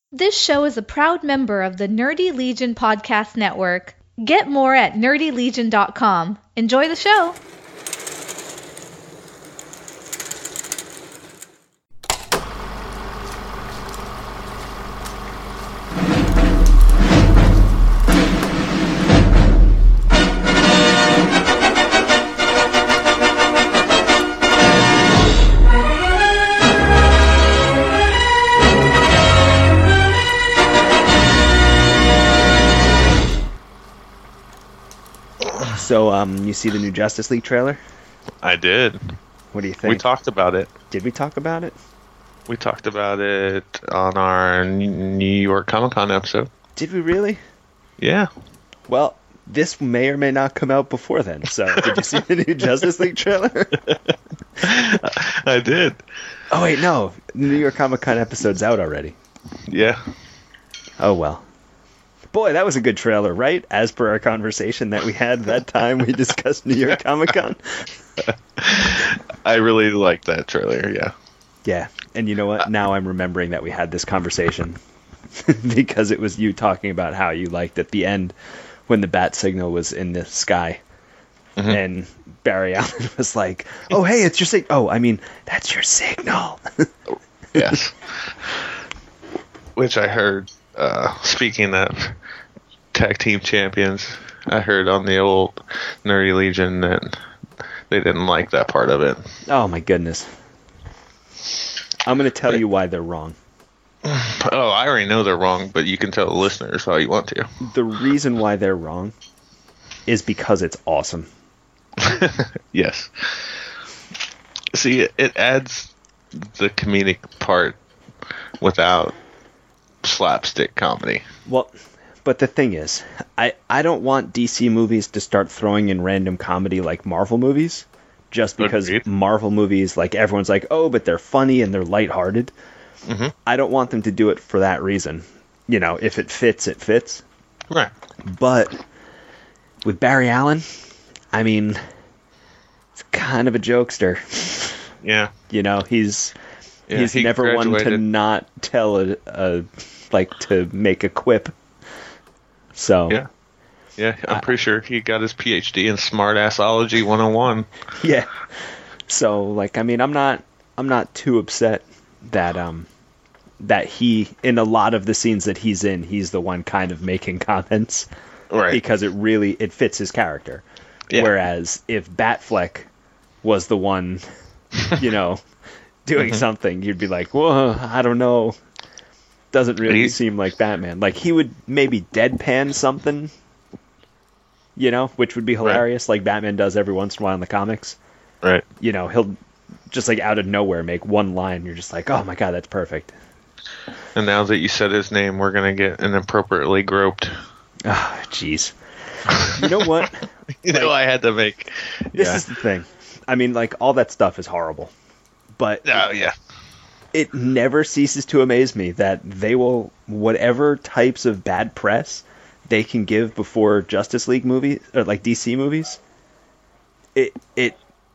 This show is a proud member of the Nerdy Legion Podcast Network. Get more at nerdylegion.com. Enjoy the show! So, you see the new Justice League trailer? I did. What do you think? We talked about it. Did we talk about it? We talked about it on our New York Comic Con episode. Did we really? Yeah. Well, this may or may not come out before then. So, did you see the new Justice League trailer? I did. Oh, wait, no. The New York Comic Con episode's out already. Yeah. Oh, well. Boy, that was a good trailer, right? As per our conversation that we had that time we discussed New York Comic Con. I really liked that trailer, yeah. Yeah, and you know what? Now I'm remembering that we had this conversation because it was you talking about how you liked at the end when the bat signal was in the sky. Mm-hmm. And Barry Allen was like, oh, hey, it's your signal. Oh, I mean, that's your signal. Yes. Which I heard, speaking of tag team champions, I heard on the old Nerdy Legion that they didn't like that part of it. Oh, my goodness. I'm going to tell you why they're wrong. Oh, I already know they're wrong, but you can tell the listeners how you want to. The reason why they're wrong is because it's awesome. Yes. See, it adds the comedic part without slapstick comedy. Well, but the thing is, I don't want DC movies to start throwing in random comedy like Marvel movies, just because Marvel movies, like, everyone's like, oh, but they're funny and they're lighthearted. Mm-hmm. I don't want them to do it for that reason. You know, if it fits, it fits. Right. But with Barry Allen, I mean, it's kind of a jokester. Yeah. You know, he's never one to not tell to make a quip. So yeah, I'm pretty sure he got his PhD in Smartassology 101. Yeah. So, like, I mean, I'm not too upset that he, in a lot of the scenes that he's in, he's the one kind of making comments, right? Because it fits his character. Yeah. Whereas if Batfleck was the one, you know, doing something, you'd be like, whoa, I don't know. Doesn't really seem like Batman. Like, he would maybe deadpan something, you know, which would be hilarious, like Batman does every once in a while in the comics. Right. You know, he'll just, like, out of nowhere make one line. You're just like, oh my god, that's perfect. And now that you said his name, we're going to get inappropriately groped. Oh, jeez. You know what? I had to make... This is the thing. I mean, like, all that stuff is horrible. But... Oh, yeah. It never ceases to amaze me that they will, whatever types of bad press they can give before Justice League movies, or like DC movies, it's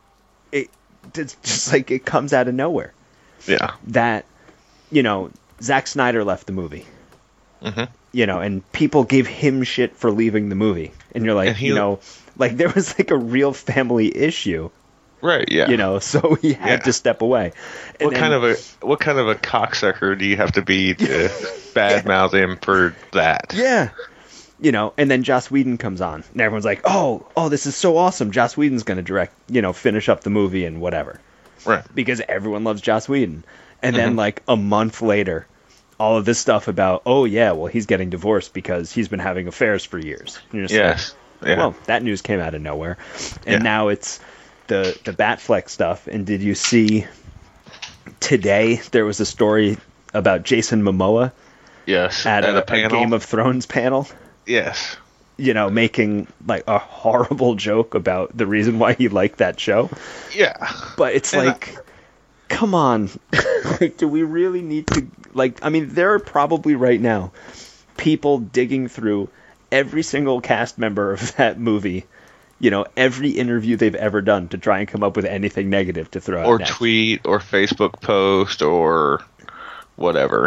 just like it comes out of nowhere. Yeah. That, you know, Zack Snyder left the movie. Mm-hmm. You know, and people gave him shit for leaving the movie. And you're like, you know, like there was like a real family issue. Right, yeah. You know, so he had to step away. And what kind of a cocksucker do you have to be to badmouth him for that? Yeah. You know, and then Joss Whedon comes on, and everyone's like, oh, this is so awesome. Joss Whedon's going to direct, you know, finish up the movie and whatever. Right. Because everyone loves Joss Whedon. And then, like, a month later, all of this stuff about, oh, yeah, well, he's getting divorced because he's been having affairs for years. And you're just like, well, that news came out of nowhere. And now it's the Batfleck stuff. And did you see today there was a story about Jason Momoa? Yes. At a Game of Thrones panel? Yes. You know, making like a horrible joke about the reason why he liked that show. Yeah. But it's like, come on. Like, do we really need to, like, I mean, there are probably right now people digging through every single cast member of that movie, you know, every interview they've ever done to try and come up with anything negative to throw out or next. Tweet or Facebook post or whatever.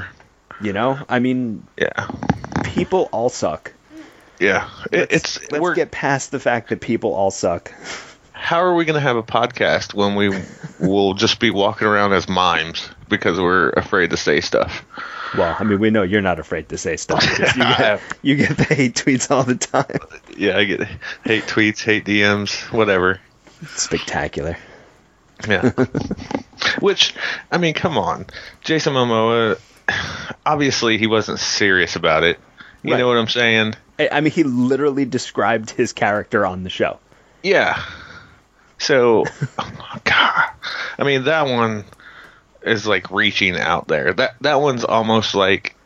You know, I mean, yeah, people all suck. Yeah, let's get past the fact that people all suck. How are we going to have a podcast when we will just be walking around as mimes because we're afraid to say stuff? Well, I mean, we know you're not afraid to say stuff. You get the hate tweets all the time. Yeah, I get hate tweets, hate DMs, whatever. Spectacular. Yeah. Which, I mean, come on. Jason Momoa, obviously he wasn't serious about it. You know what I'm saying? I mean, he literally described his character on the show. Yeah. So, oh God. I mean, that one is like reaching out there. That one's almost like,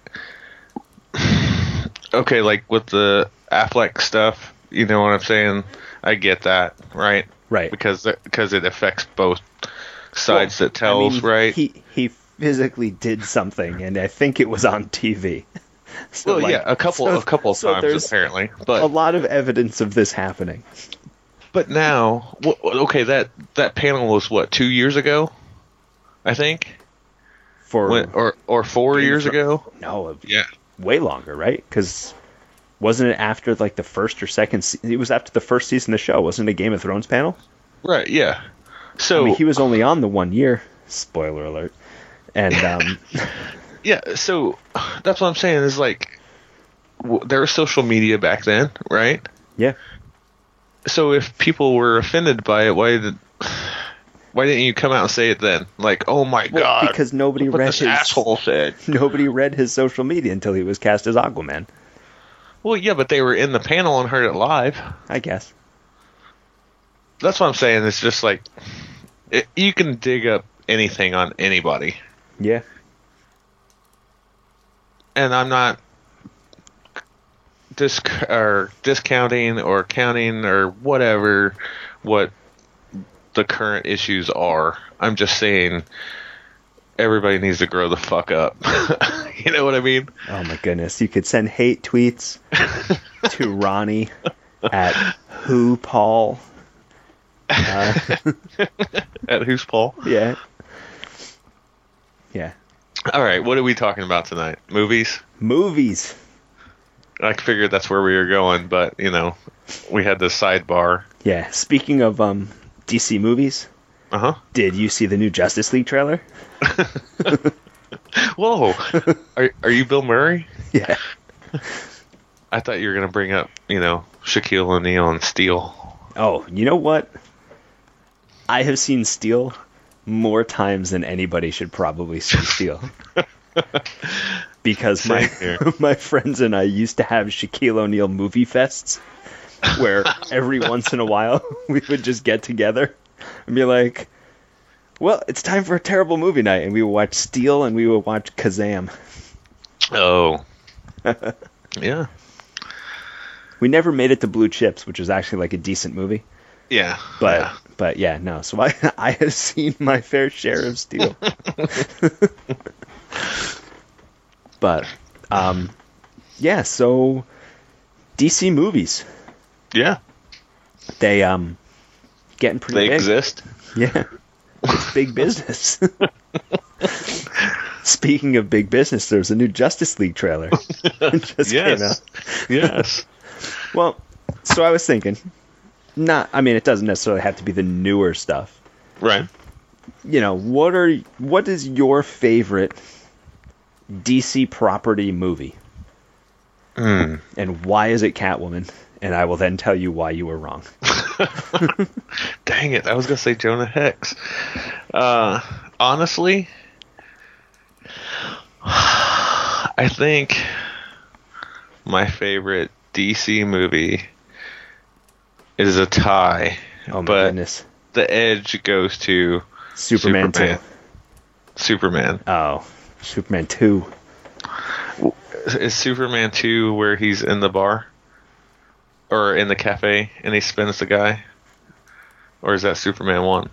okay, like with the Affleck stuff, you know what I'm saying? I get that, right? Right. Because it affects both sides that tells, right? He physically did something, and I think it was on TV. So, well, yeah, a couple of times apparently, but a lot of evidence of this happening. But now, okay, that panel was what, 2 years ago, I think, or 4 years ago. No, yeah, way longer, right? Because wasn't it after like the first or second? It was after the first season of the show, wasn't it? A Game of Thrones panel, right? Yeah. So I mean, he was only on the 1 year. Spoiler alert. And yeah, so that's what I'm saying is like there was social media back then, right? Yeah. So if people were offended by it, why didn't you come out and say it then? Like, oh my God, because nobody read this asshole said. Nobody read his social media until he was cast as Aquaman. Well, yeah, but they were in the panel and heard it live. I guess. That's what I'm saying. It's just like you can dig up anything on anybody. Yeah. And I'm not discounting or counting or whatever what the current issues are. I'm just saying everybody needs to grow the fuck up. You know what I mean? Oh my goodness. You could send hate tweets to Ronnie at Who Paul. At Who's Paul? Yeah. Yeah. All right, what are we talking about tonight? Movies? Movies. I figured that's where we were going, but, you know, we had this sidebar. Yeah, speaking of DC movies, did you see the new Justice League trailer? Whoa, are you Bill Murray? Yeah. I thought you were going to bring up, you know, Shaquille O'Neal and Steel. Oh, you know what? I have seen Steel more times than anybody should probably see Steel. Because my friends and I used to have Shaquille O'Neal movie fests where every once in a while we would just get together and be like, well, it's time for a terrible movie night. And we would watch Steel and we would watch Kazam. Oh. Yeah. We never made it to Blue Chips, which was actually like a decent movie. Yeah. But yeah, no. So I have seen my fair share of Steel. But, yeah, so DC movies. Yeah. They, getting pretty big. They exist? Yeah. It's big business. Speaking of big business, there's a new Justice League trailer. It just came out. Yes. Well, so I was thinking, it doesn't necessarily have to be the newer stuff. Right. You know, what is your favorite DC property movie? And why is it Catwoman? And I will then tell you why you were wrong. Dang it, I was going to say Jonah Hex. Honestly, I think my favorite DC movie is a tie. Oh my goodness. The edge goes to Superman 2. Superman. Oh, Superman 2. Is Superman 2 where he's in the bar? Or in the cafe and he spins the guy? Or is that Superman 1?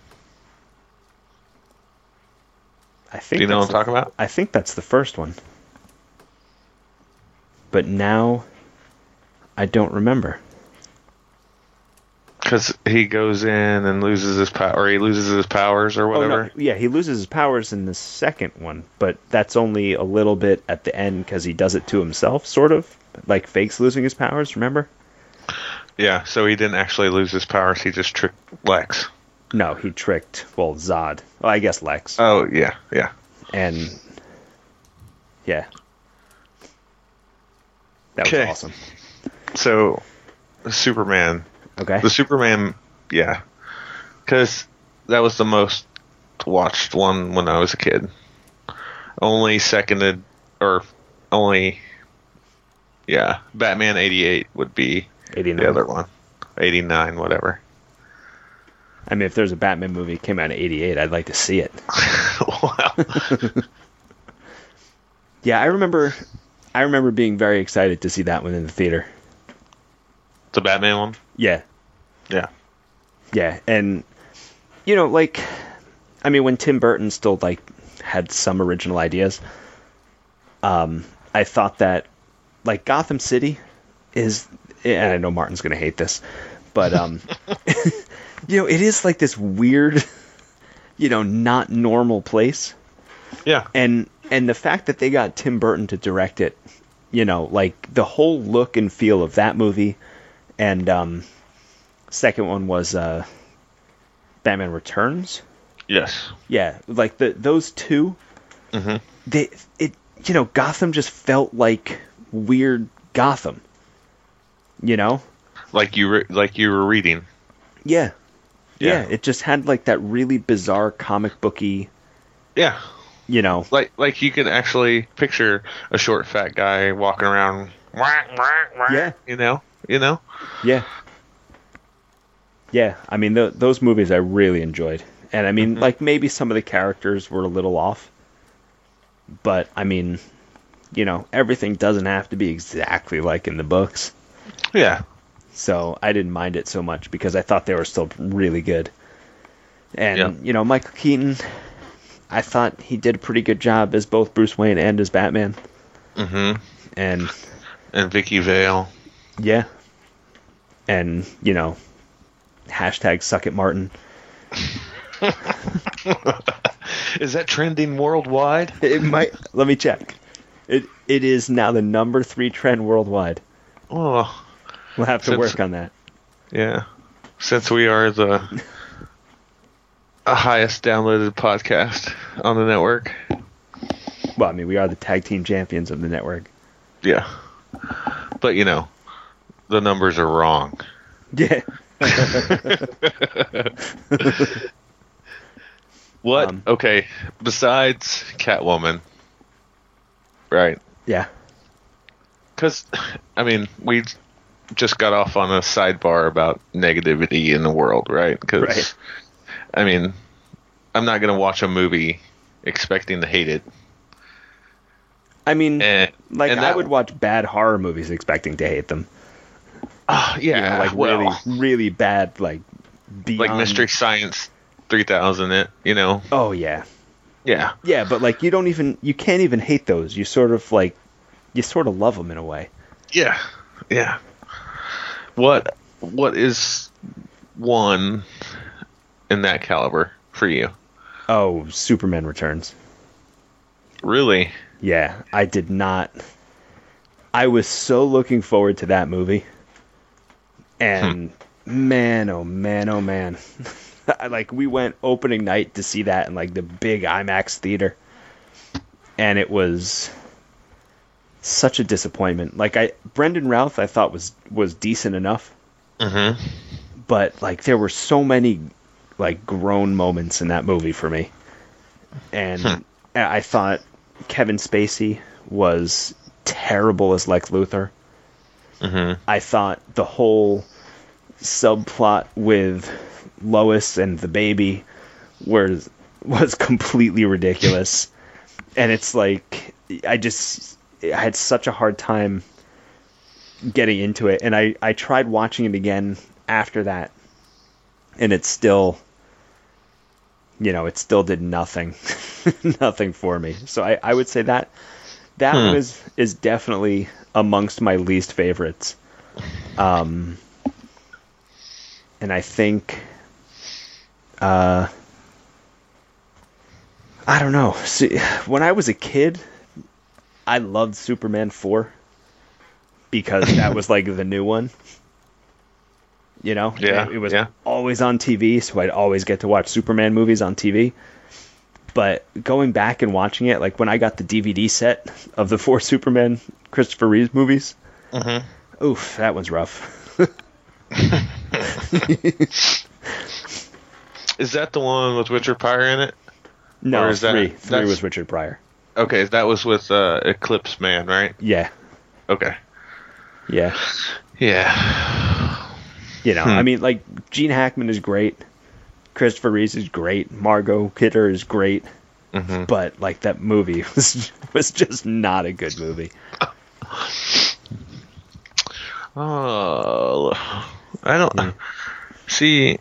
Do you know what I'm talking about? I think that's the first one. But now, I don't remember. Because he goes in and loses his power, or he loses his powers, or whatever. Oh, no. Yeah, he loses his powers in the second one, but that's only a little bit at the end because he does it to himself, sort of. Like fakes losing his powers, remember? Yeah, so he didn't actually lose his powers, he just tricked Lex. No, he tricked, Zod. Well, I guess Lex. Oh, yeah. And, yeah. That was awesome. So, Superman. Okay. The Superman, yeah. Because that was the most watched one when I was a kid. Only seconded, or only, yeah, Batman 88 would be 89. The other one. 89, whatever. I mean, if there's a Batman movie that came out in 88, I'd like to see it. Wow. Yeah, I remember being very excited to see that one in the theater. The Batman one? Yeah. Yeah. Yeah, and, like, I mean, when Tim Burton still, like, had some original ideas, I thought that, like, Gotham City is, and I know Martin's going to hate this, but, it is, like, this weird, not normal place. Yeah. And the fact that they got Tim Burton to direct it, like, the whole look and feel of that movie, and, second one was Batman Returns. Yes. Yeah, like those two. Mm-hmm. Gotham just felt like weird Gotham. Like you were reading. Yeah. It just had like that really bizarre comic booky. Yeah. Like you can actually picture a short fat guy walking around. Yeah. Yeah. Yeah, I mean, those movies I really enjoyed. And I mean, like, maybe some of the characters were a little off. But, I mean, everything doesn't have to be exactly like in the books. Yeah. So I didn't mind it so much because I thought they were still really good. And, Michael Keaton, I thought he did a pretty good job as both Bruce Wayne and as Batman. Mm-hmm. And Vicky Vale. Yeah. And, hashtag suck it, Martin. Is that trending worldwide? It might. Let me check. It is now the number 3 trend worldwide. Oh. We'll have to work on that. Yeah. Since we are the highest downloaded podcast on the network. Well, I mean, we are the tag team champions of the network. Yeah. But, the numbers are wrong. Yeah. What? Okay. Besides Catwoman. Right. Yeah. Because, I mean, we just got off on a sidebar about negativity in the world, right? Because, I mean, I'm not going to watch a movie expecting to hate it. I mean, I would watch bad horror movies expecting to hate them. Yeah, really, really bad, like beyond... like Mystery Science 3000. Oh yeah, yeah, yeah. But like, you can't even hate those. You sort of love them in a way. Yeah, yeah. What is one in that caliber for you? Oh, Superman Returns. Really? Yeah, I did not. I was so looking forward to that movie. And man, oh man, oh man. Like, we went opening night to see that in like the big IMAX theater. And it was such a disappointment. Like, Brendan Routh I thought was decent enough. Mm-hmm. But like, there were so many like groan moments in that movie for me. And I thought Kevin Spacey was terrible as Lex Luthor. Mm-hmm. I thought the whole subplot with Lois and the baby was completely ridiculous. And it's like, I had such a hard time getting into it. And I tried watching it again after that, and it still did nothing. Nothing for me. So I would say that one is definitely amongst my least favorites. And I think, I don't know. See, when I was a kid, I loved Superman 4 because that was like the new one. You know? Yeah. It was always on TV, so I'd always get to watch Superman movies on TV. But going back and watching it, like when I got the DVD set of the 4 Superman Christopher Reeve movies, oof, that one's rough. Is that the one with Richard Pryor in it? No, or is 3. 3 was Richard Pryor. Okay, that was with Eclipse Man, right? Yeah. Okay. Yeah. Yeah. You know, I mean, like, Gene Hackman is great. Christopher Reeve is great. Margot Kidder is great. But, like, that movie was just not a good movie. Oh, I don't... See...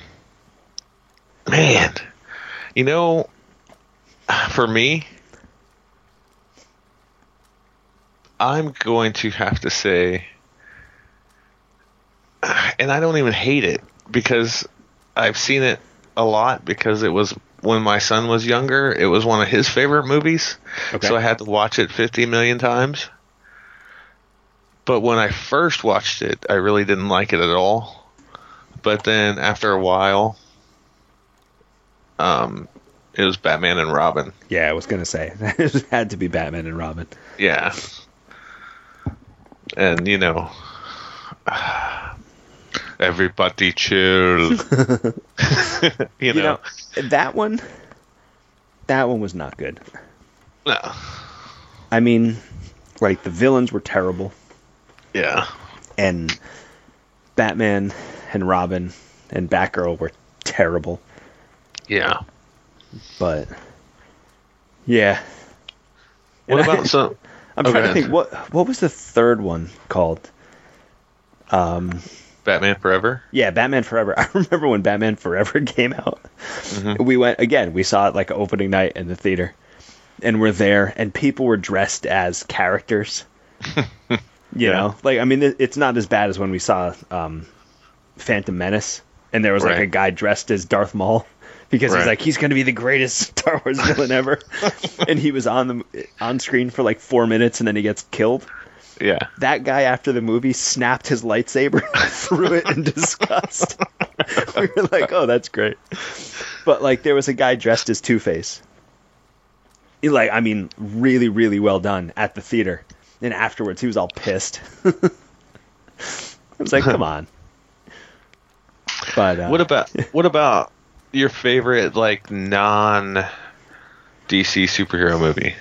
Man. You know, for me... I'm going to have to say, and I don't even hate it because I've seen it a lot because it was when my son was younger. It was one of his favorite movies, so I had to watch it 50 million times. But when I first watched it, I really didn't like it at all. But then after a while, it was Batman and Robin. Yeah, I was going to say, it had to be Batman and Robin. Yeah. And, you know, everybody chill. you know, that one was not good. No. I mean, like, the villains were terrible. Yeah. And Batman and Robin and Batgirl were terrible. Yeah. But, yeah. What about some... I'm trying to think, what was the third one called? Batman Forever? Yeah, Batman Forever. I remember when Batman Forever came out. We went, again, we saw it like opening night in the theater. And we're there, and people were dressed as characters. You know? Like, I mean, it's not as bad as when we saw Phantom Menace, and there was like a guy dressed as Darth Maul. Because he's like, he's going to be the greatest Star Wars villain ever. And he was on screen for like 4 minutes and then he gets killed. Yeah. That guy after the movie snapped his lightsaber, threw it in disgust. We were like, oh, that's great. But like there was a guy dressed as Two-Face. Like, I mean, really, really well done at the theater. And afterwards he was all pissed. I was like, come on. But what about your favorite, like, non-DC superhero movie?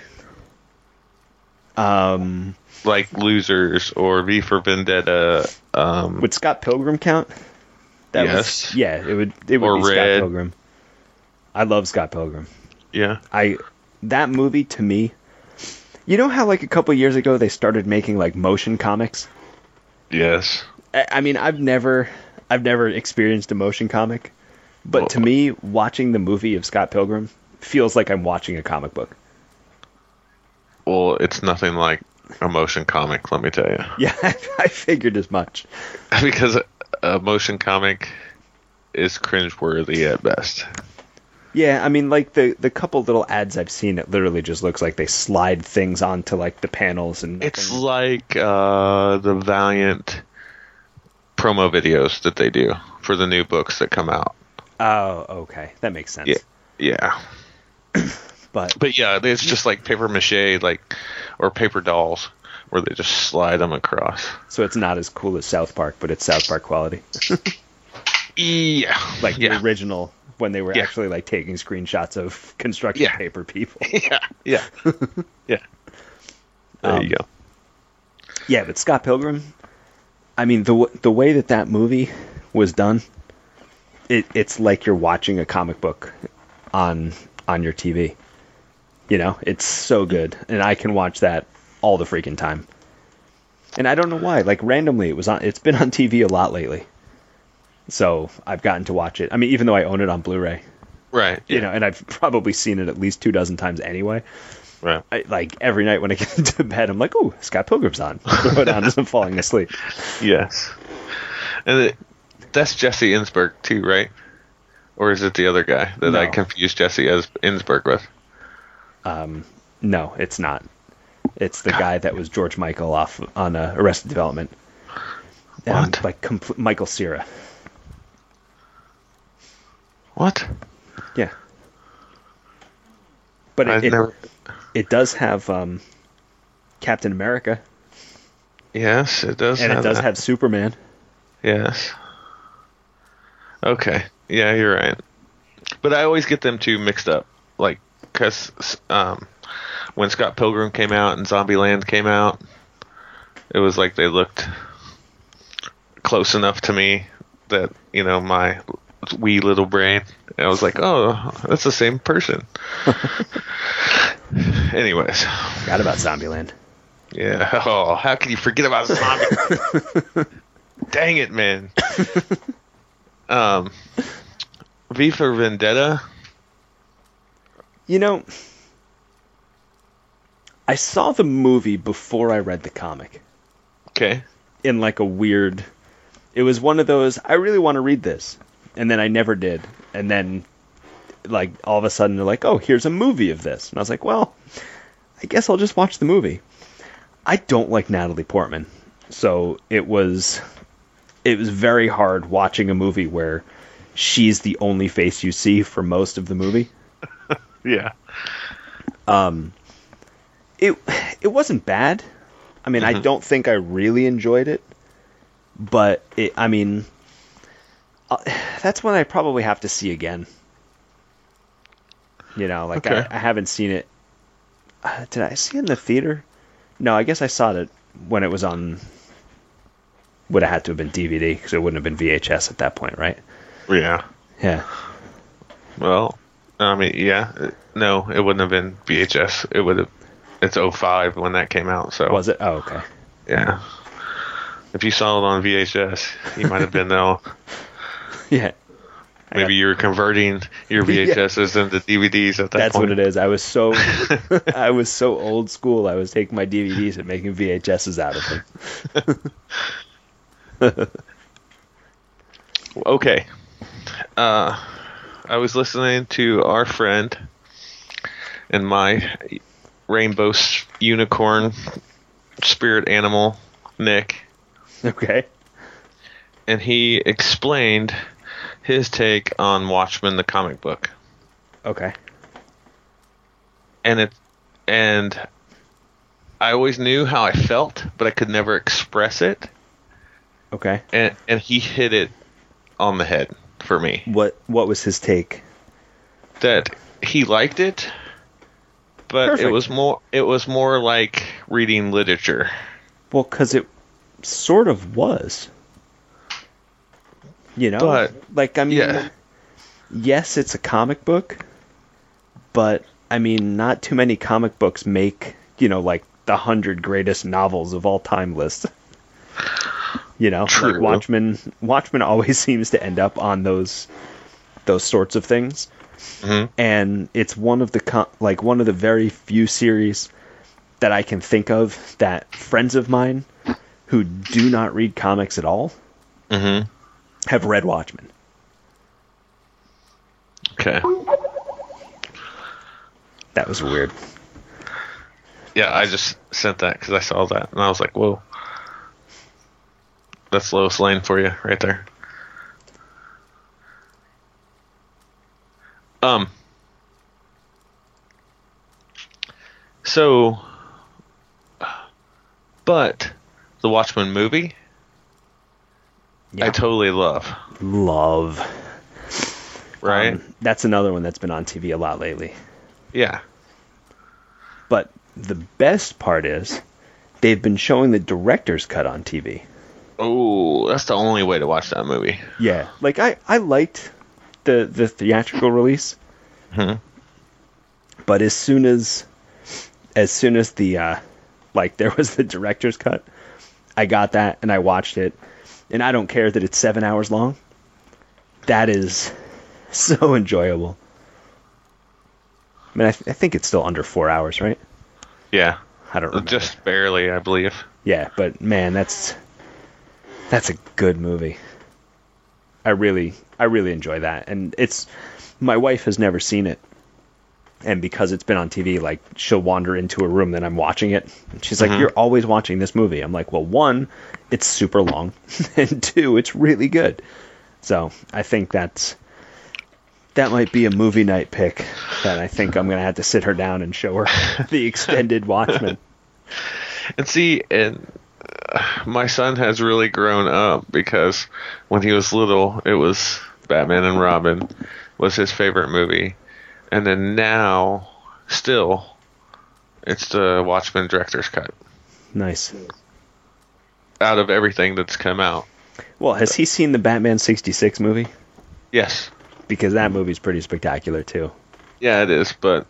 Like Losers or V for Vendetta. Would Scott Pilgrim count? Yes. It would be Red. Scott Pilgrim. I love Scott Pilgrim. Yeah. That movie, to me... You know how, like, a couple years ago they started making, like, motion comics? Yes. I mean, I've never experienced a motion comic. But to me, watching the movie of Scott Pilgrim feels like I'm watching a comic book. Well, it's nothing like a motion comic, let me tell you. Yeah, I figured as much. Because a motion comic is cringeworthy at best. Yeah, I mean, like, the couple little ads I've seen, it literally just looks like they slide things onto, like, the panels and nothing. It's like the Valiant promo videos that they do for the new books that come out. Oh, okay. That makes sense. Yeah. But yeah, it's just like paper mache, like, or paper dolls, where they just slide them across. So it's not as cool as South Park, but it's South Park quality. Yeah. Like the original, when they were actually, like, taking screenshots of construction paper people. Yeah. There you go. Yeah, but Scott Pilgrim, I mean, the way that movie was done, it's like you're watching a comic book on your TV. You know, it's so good, and I can watch that all the freaking time. And I don't know why, like, randomly it's been on TV a lot lately. So I've gotten to watch it. I mean, even though I own it on Blu-ray. Right. You know, and I've probably seen it at least 24 times anyway. Right. Like, every night when I get into bed, I'm like, oh, Scott Pilgrim's on. Throw it on as I'm falling asleep. Yes. And That's Jesse Einsberg too, right? Or is it the other guy that I confused Jesse as Einsberg with? No, it's not. It's the guy that was George Michael off on Arrested Development. What? Michael Cera. What? Yeah. But it does have Captain America. Yes, it does. And it does have Superman. Yes. Okay. Yeah, you're right. But I always get them two mixed up. Like, because when Scott Pilgrim came out and Zombieland came out, it was like they looked close enough to me that, my wee little brain, I was like, oh, that's the same person. Anyways. Forgot about Zombieland. Yeah. Oh, how can you forget about Zombieland? Dang it, man. V for Vendetta. I saw the movie before I read the comic. Okay. In like a weird... It was one of those, I really want to read this. And then I never did. And then, like, all of a sudden they're like, oh, here's a movie of this. And I was like, well, I guess I'll just watch the movie. I don't like Natalie Portman. So it was very hard watching a movie where she's the only face you see for most of the movie. Yeah. It wasn't bad. I mean, I don't think I really enjoyed it. But, that's one I probably have to see again. Okay. I haven't seen it. Did I see it in the theater? No, I guess I saw it when it was on... Would have had to have been DVD, because it wouldn't have been VHS at that point, right? Yeah. Yeah. Well, yeah. No, it wouldn't have been VHS. It would have... It's 2005 when that came out, so... Was it? Oh, okay. Yeah. If you saw it on VHS, you might have been though. Yeah. Maybe you were converting your VHSs into DVDs at that point. That's what it is. I was so old school. I was taking my DVDs and making VHSs out of them. Okay. I was listening to our friend and my rainbow unicorn spirit animal, Nick. Okay. And he explained his take on Watchmen, the comic book. Okay. And I always knew how I felt, but I could never express it. Okay. And he hit it on the head for me. What was his take? That he liked it, but Perfect. it was more like reading literature. Well, because it sort of was. But, yes, it's a comic book, but, not too many comic books make, like, the 100 greatest novels of all time list. True. Like Watchmen always seems to end up on those sorts of things. Mm-hmm. And it's one of the very few series that I can think of that friends of mine who do not read comics at all have read Watchmen. Okay. That was weird. Yeah, I just sent that because I saw that, and I was like, whoa. That's Lois Lane for you right there. So, but the Watchmen movie, I totally love. Right? That's another one that's been on TV a lot lately. Yeah. But the best part is they've been showing the director's cut on TV. Oh, that's the only way to watch that movie. Yeah. Like, I liked the theatrical release. Mm-hmm. But as soon as the there was the director's cut, I got that and I watched it, and I don't care that it's 7 hours long. That is so enjoyable. I mean, I think it's still under 4 hours, right? Yeah. I don't remember. Just barely, I believe. Yeah, but man, that's a good movie. I really enjoy that. And my wife has never seen it. And because it's been on TV, like, she'll wander into a room that I'm watching it. And she's like, you're always watching this movie. I'm like, well, 1, it's super long. And 2, it's really good. So I think that might be a movie night pick that I think I'm going to have to sit her down and show her the extended Watchmen. And see, my son has really grown up because when he was little, it was Batman and Robin was his favorite movie. And then now, still, it's the Watchmen director's cut. Nice. Out of everything that's come out. Well, has he seen the Batman 66 movie? Yes. Because that movie's pretty spectacular, too. Yeah, it is, but,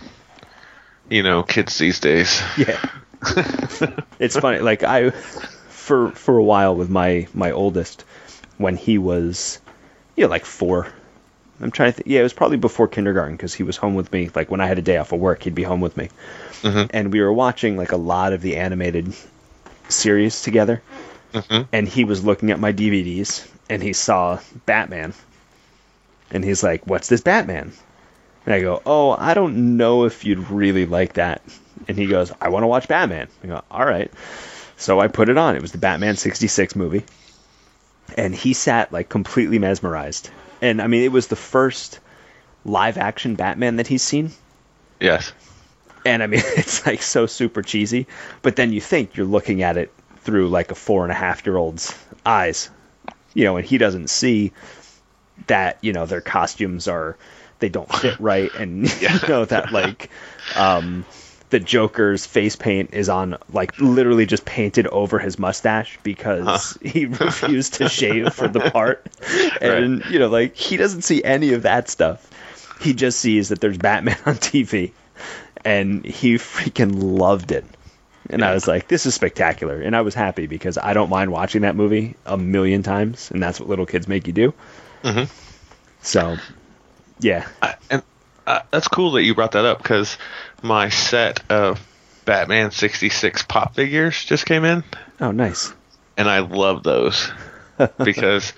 kids these days. Yeah. It's funny, like, for a while with my oldest, when he was, like 4, I'm trying to think. Yeah, it was probably before kindergarten because he was home with me. Like when I had a day off of work, he'd be home with me. And we were watching like a lot of the animated series together. And he was looking at my DVDs and he saw Batman. And he's like, what's this Batman? And I go, oh, I don't know if you'd really like that. And he goes, I want to watch Batman. I go, all right. So I put it on. It was the Batman 66 movie. And he sat like completely mesmerized. And, I mean, it was the first live-action Batman that he's seen. Yes. And, I mean, it's, like, so super cheesy. But then you think you're looking at it through, like, a 4.5-year-old's eyes. And he doesn't see that, their costumes they don't fit right. And, that, like, the Joker's face paint is on, like, literally just painted over his mustache because he refused to shave for the part. And, like, he doesn't see any of that stuff. He just sees that there's Batman on TV. And he freaking loved it. And I was like, this is spectacular. And I was happy because I don't mind watching that movie 1,000,000 times. And that's what little kids make you do. So, yeah. That's cool that you brought that up because my set of Batman 66 pop figures just came in. Oh, nice. And I love those because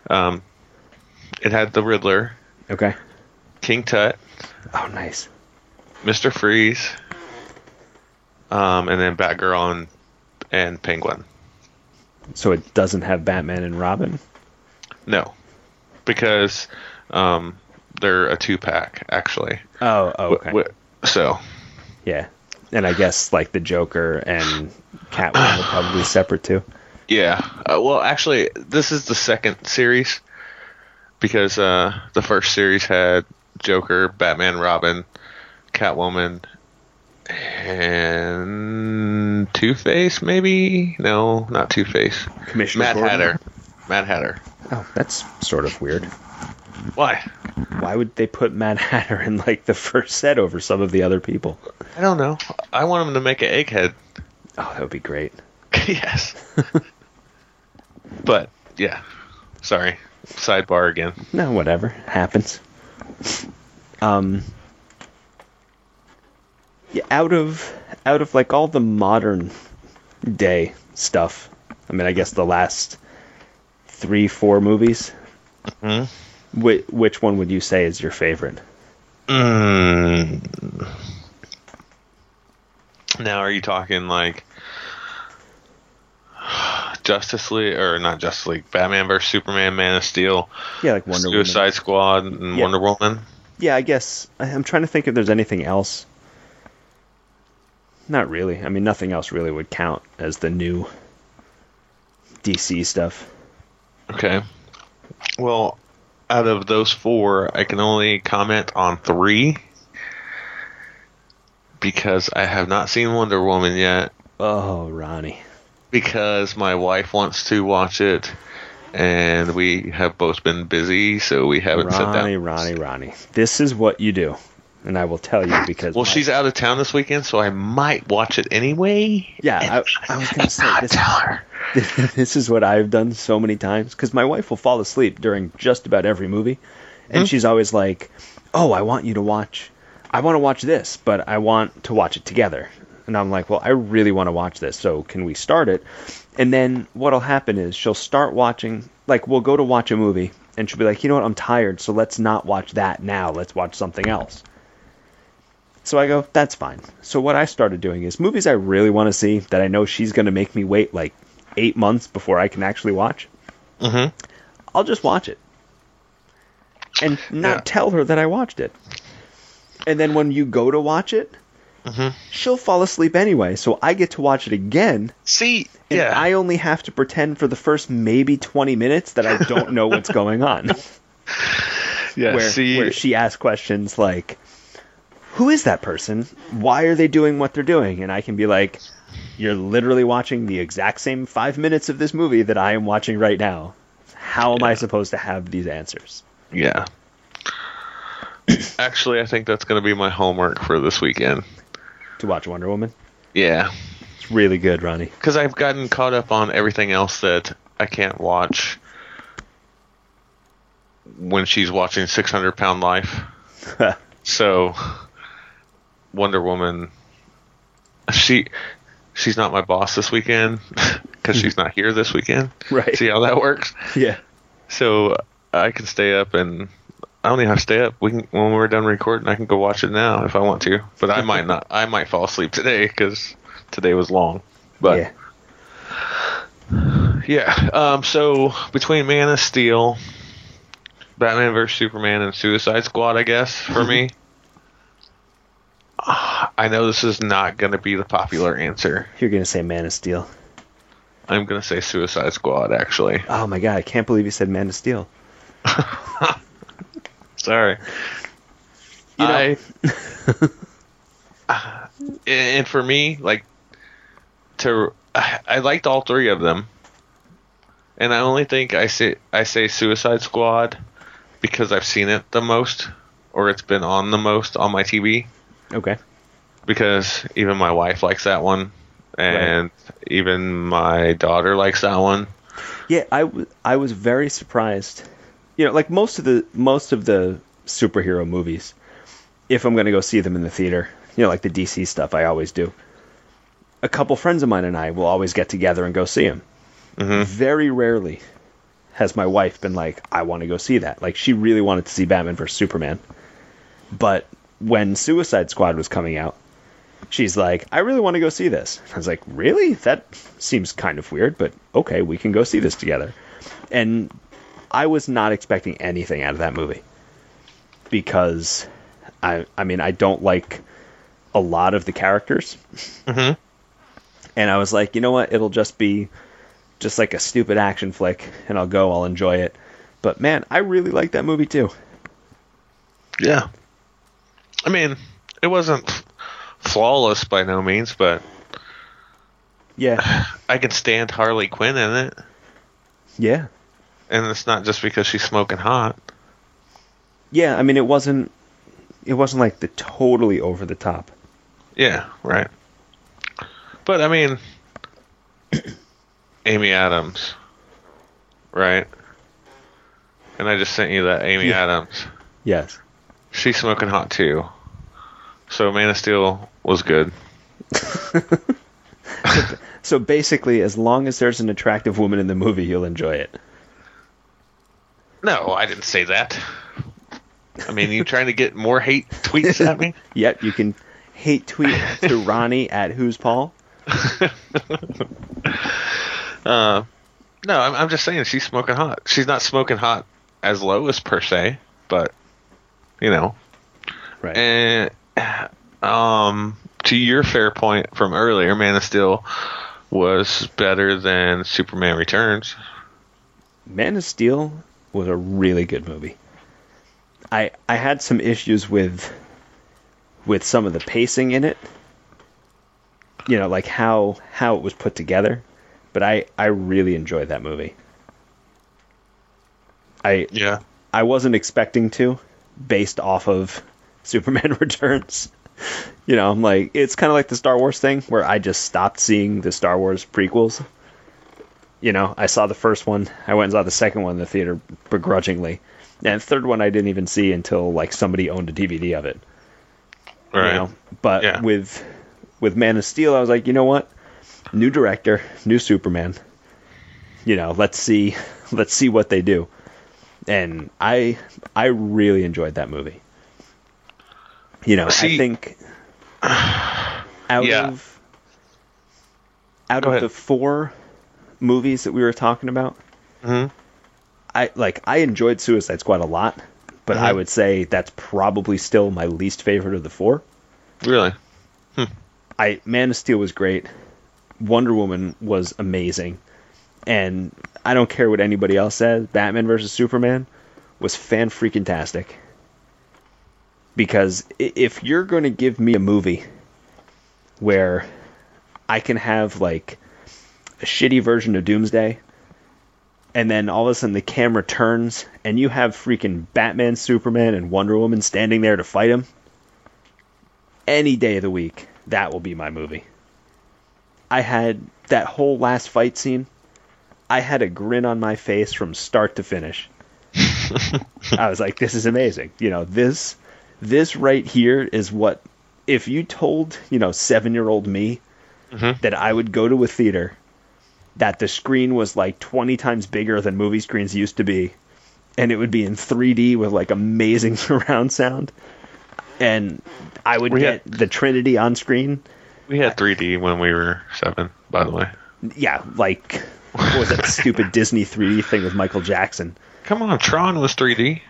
it had the Riddler. Okay. King Tut. Oh, nice. Mr. Freeze. And then Batgirl and Penguin. So it doesn't have Batman and Robin? No. Because they're a 2-pack, actually. Oh, okay. So. Yeah. And I guess, like, the Joker and Catwoman are probably separate, too. Yeah. Well, actually, this is the second series. Because the first series had Joker, Batman, Robin, Catwoman, and Two-Face, maybe? No, not Two-Face. Commissioner Mad Gordon? Hatter. Mad Hatter. Oh, that's sort of weird. Why? Why would they put Mad Hatter in, like, the first set over some of the other people? I don't know. I want them to make an Egghead. Oh, that would be great. Yes. But, yeah. Sorry. Sidebar again. No, whatever. Happens. Yeah, out of like all the modern day stuff, I mean, I guess the last 3-4 movies, which one would you say is your favorite? Now, are you talking like Justice League, or not Justice League, Batman vs. Superman, Man of Steel, yeah, like Wonder Woman, Suicide Squad, and Wonder Woman? Yeah, I guess. I'm trying to think if there's anything else. Not really. I mean, nothing else really would count as the new DC stuff. Okay. Well, out of those 4, I can only comment on 3 because I have not seen Wonder Woman yet. Oh, Ronnie. Because my wife wants to watch it, and we have both been busy, so we haven't sat down. Ronnie. This is what you do. And I will tell you because... Well, she's out of town this weekend, so I might watch it anyway. Yeah, I was going to say... Tell her. This is what I've done so many times. Because my wife will fall asleep during just about every movie. And she's always like, oh, I want to watch this, but I want to watch it together. And I'm like, well, I really want to watch this, so can we start it? And then what'll happen is she'll start watching like, we'll go to watch a movie, and she'll be like, you know what, I'm tired, so let's not watch that now. Let's watch something else. So I go, that's fine. So what I started doing is movies I really want to see that I know she's going to make me wait like 8 months before I can actually watch. Mm-hmm. I'll just watch it. And not tell her that I watched it. And then when you go to watch it, she'll fall asleep anyway, so I get to watch it again. See, and I only have to pretend for the first maybe 20 minutes that I don't know what's going on. Where she asks questions like, who is that person? Why are they doing what they're doing? And I can be like, you're literally watching the exact same 5 minutes of this movie that I am watching right now. How am I supposed to have these answers? Yeah. Actually, I think that's going to be my homework for this weekend. To watch Wonder Woman? Yeah. It's really good, Ronnie. Because I've gotten caught up on everything else that I can't watch when she's watching 600-Pound Life. So, Wonder Woman, she's not my boss this weekend because she's not here this weekend. Right. See how that works? Yeah. So I can stay up, and I don't even have to stay up. When we're done recording, I can go watch it now if I want to. But I might not. I might fall asleep today because today was long. But yeah. So between Man of Steel, Batman vs Superman, and Suicide Squad, I guess for me. I know this is not going to be the popular answer. You're going to say Man of Steel. I'm going to say Suicide Squad, actually. Oh my god, I can't believe you said Man of Steel. Sorry. And for me, like, I liked all three of them. And I only think I say Suicide Squad because I've seen it the most, or it's been on the most on my TV. Okay. Because even my wife likes that one, and even my daughter likes that one. Yeah, I was very surprised. You know, like most of the superhero movies, if I'm going to go see them in the theater, you know, like the DC stuff, I always do. A couple friends of mine and I will always get together and go see them. Mm-hmm. Very rarely has my wife been like, I want to go see that. Like, she really wanted to see Batman vs Superman. But when Suicide Squad was coming out, she's like, I really want to go see this. I was like, really? That seems kind of weird, but okay, we can go see this together. And I was not expecting anything out of that movie. Because, I mean, I don't like a lot of the characters. Mm-hmm. And I was like, you know what? It'll just be just like a stupid action flick, and I'll enjoy it. But man, I really like that movie too. Yeah. I mean, it wasn't flawless by no means, but yeah, I can stand Harley Quinn in it. Yeah. And it's not just because she's smoking hot. Yeah, I mean, it wasn't like the totally over the top. Yeah, right. But I mean, Amy Adams, right? And I just sent you that Amy Adams. Yes. She's smoking hot too. So Man of Steel was good. So basically, as long as there's an attractive woman in the movie, you'll enjoy it. No, I didn't say that. I mean, you trying to get more hate tweets at me? Yep, you can hate tweet to Ronnie at Who's Paul. No, I'm just saying she's smoking hot. She's not smoking hot as Lois per se, but you know. Right. And to your fair point from earlier, Man of Steel was better than Superman Returns. Man of Steel was a really good movie. I had some issues with some of the pacing in it. You know, like how it was put together. But I really enjoyed that movie. I wasn't expecting to, based off of Superman Returns. You know, I'm like, it's kind of like the Star Wars thing, where I just stopped seeing the Star Wars prequels. You know, I saw the first one, I went and saw the second one in the theater begrudgingly. And the third one I didn't even see until, like, somebody owned a DVD of it. Right. You know? But with Man of Steel, I was like, you know what? New director, new Superman. You know, let's see let's see what they do. And I really enjoyed that movie. You know, I think out of the 4 movies that we were talking about, I enjoyed Suicide Squad a lot, but I would say that's probably still my least favorite of the 4. Really? Man of Steel was great. Wonder Woman was amazing. And I don't care what anybody else says, Batman vs. Superman was fan-freaking-tastic. Because if you're going to give me a movie where I can have, like, a shitty version of Doomsday, and then all of a sudden the camera turns, and you have freaking Batman, Superman, and Wonder Woman standing there to fight him, any day of the week, that will be my movie. I had that whole last fight scene, I had a grin on my face from start to finish. I was like, this is amazing. You know, this right here is what, if you told, 7-year-old me that I would go to a theater, that the screen was like 20 times bigger than movie screens used to be, and it would be in 3D with like amazing surround sound, and I would get the Trinity on screen. We had 3D when we were 7, by the way. Yeah, like, what was that stupid Disney 3D thing with Michael Jackson? Come on, Tron was 3D.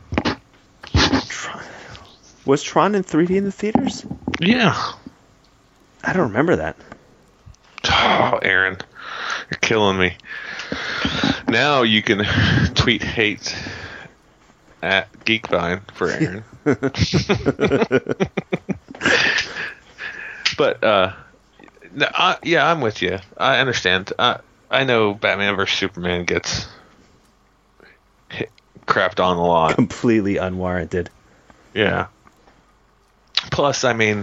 Was Tron in 3D in the theaters? Yeah. I don't remember that. Oh, Aaron, you're killing me. Now you can tweet hate at Geekvine for Aaron. But, I'm with you. I understand. I know Batman vs. Superman gets crapped on a lot. Completely unwarranted. Yeah. Plus, I mean,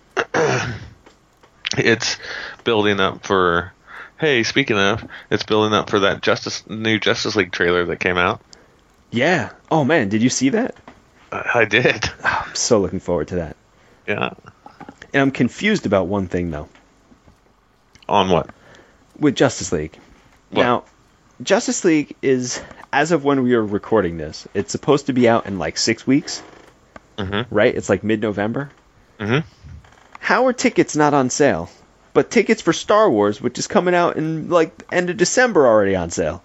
it's building up for... Hey, speaking of, it's building up for that new Justice League trailer that came out. Yeah. Oh, man, did you see that? I did. Oh, I'm so looking forward to that. Yeah. And I'm confused about one thing, though. On what? With Justice League. What? Now, Justice League is, as of when we are recording this, it's supposed to be out in like 6 weeks. Right? It's like mid-November. How are tickets not on sale? But tickets for Star Wars, which is coming out in like end of December, are already on sale.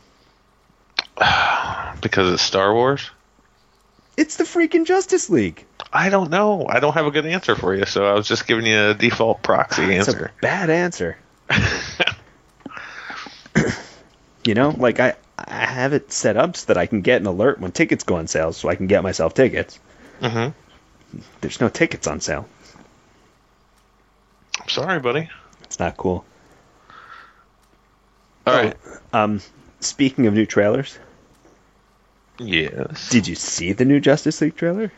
Because it's Star Wars? It's the freaking Justice League. I don't know. I don't have a good answer for you, so I was just giving you a default proxy answer. It's a bad answer. Like I have it set up so that I can get an alert when tickets go on sale, so I can get myself tickets. There's no tickets on sale. I'm sorry, buddy. It's not cool. All right. Speaking of new trailers. Yes. Did you see the new Justice League trailer?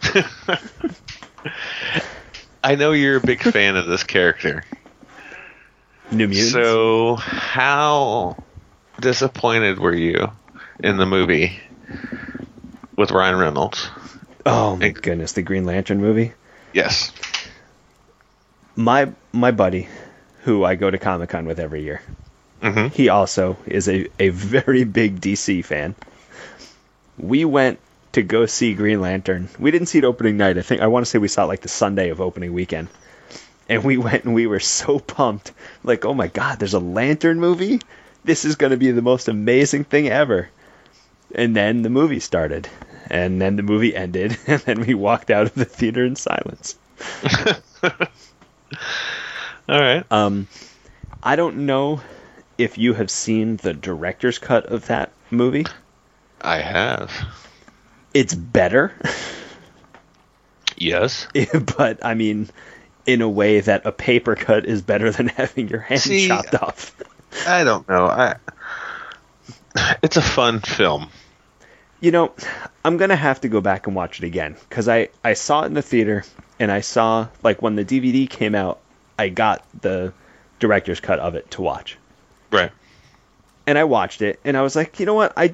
I know you're a big fan of this character. New Mutants? So, how disappointed were you in the movie with Ryan Reynolds? Oh my goodness, the Green Lantern movie? Yes. My buddy, who I go to Comic-Con with every year, he also is a very big DC fan. We went to go see Green Lantern. We didn't see it opening night. I want to say we saw it like the Sunday of opening weekend. And we went and we were so pumped. Like, oh my God, there's a Lantern movie? This is going to be the most amazing thing ever. And then the movie started. And then the movie ended. And then we walked out of the theater in silence. All right. I don't know if you have seen the director's cut of that movie. I have. It's better. Yes. But, I mean, in a way that a paper cut is better than having your hand chopped off. I don't know. It's a fun film. I'm going to have to go back and watch it again. Because I saw it in the theater, and I saw, like, when the DVD came out, I got the director's cut of it to watch. Right. And I watched it, and I was like, you know what?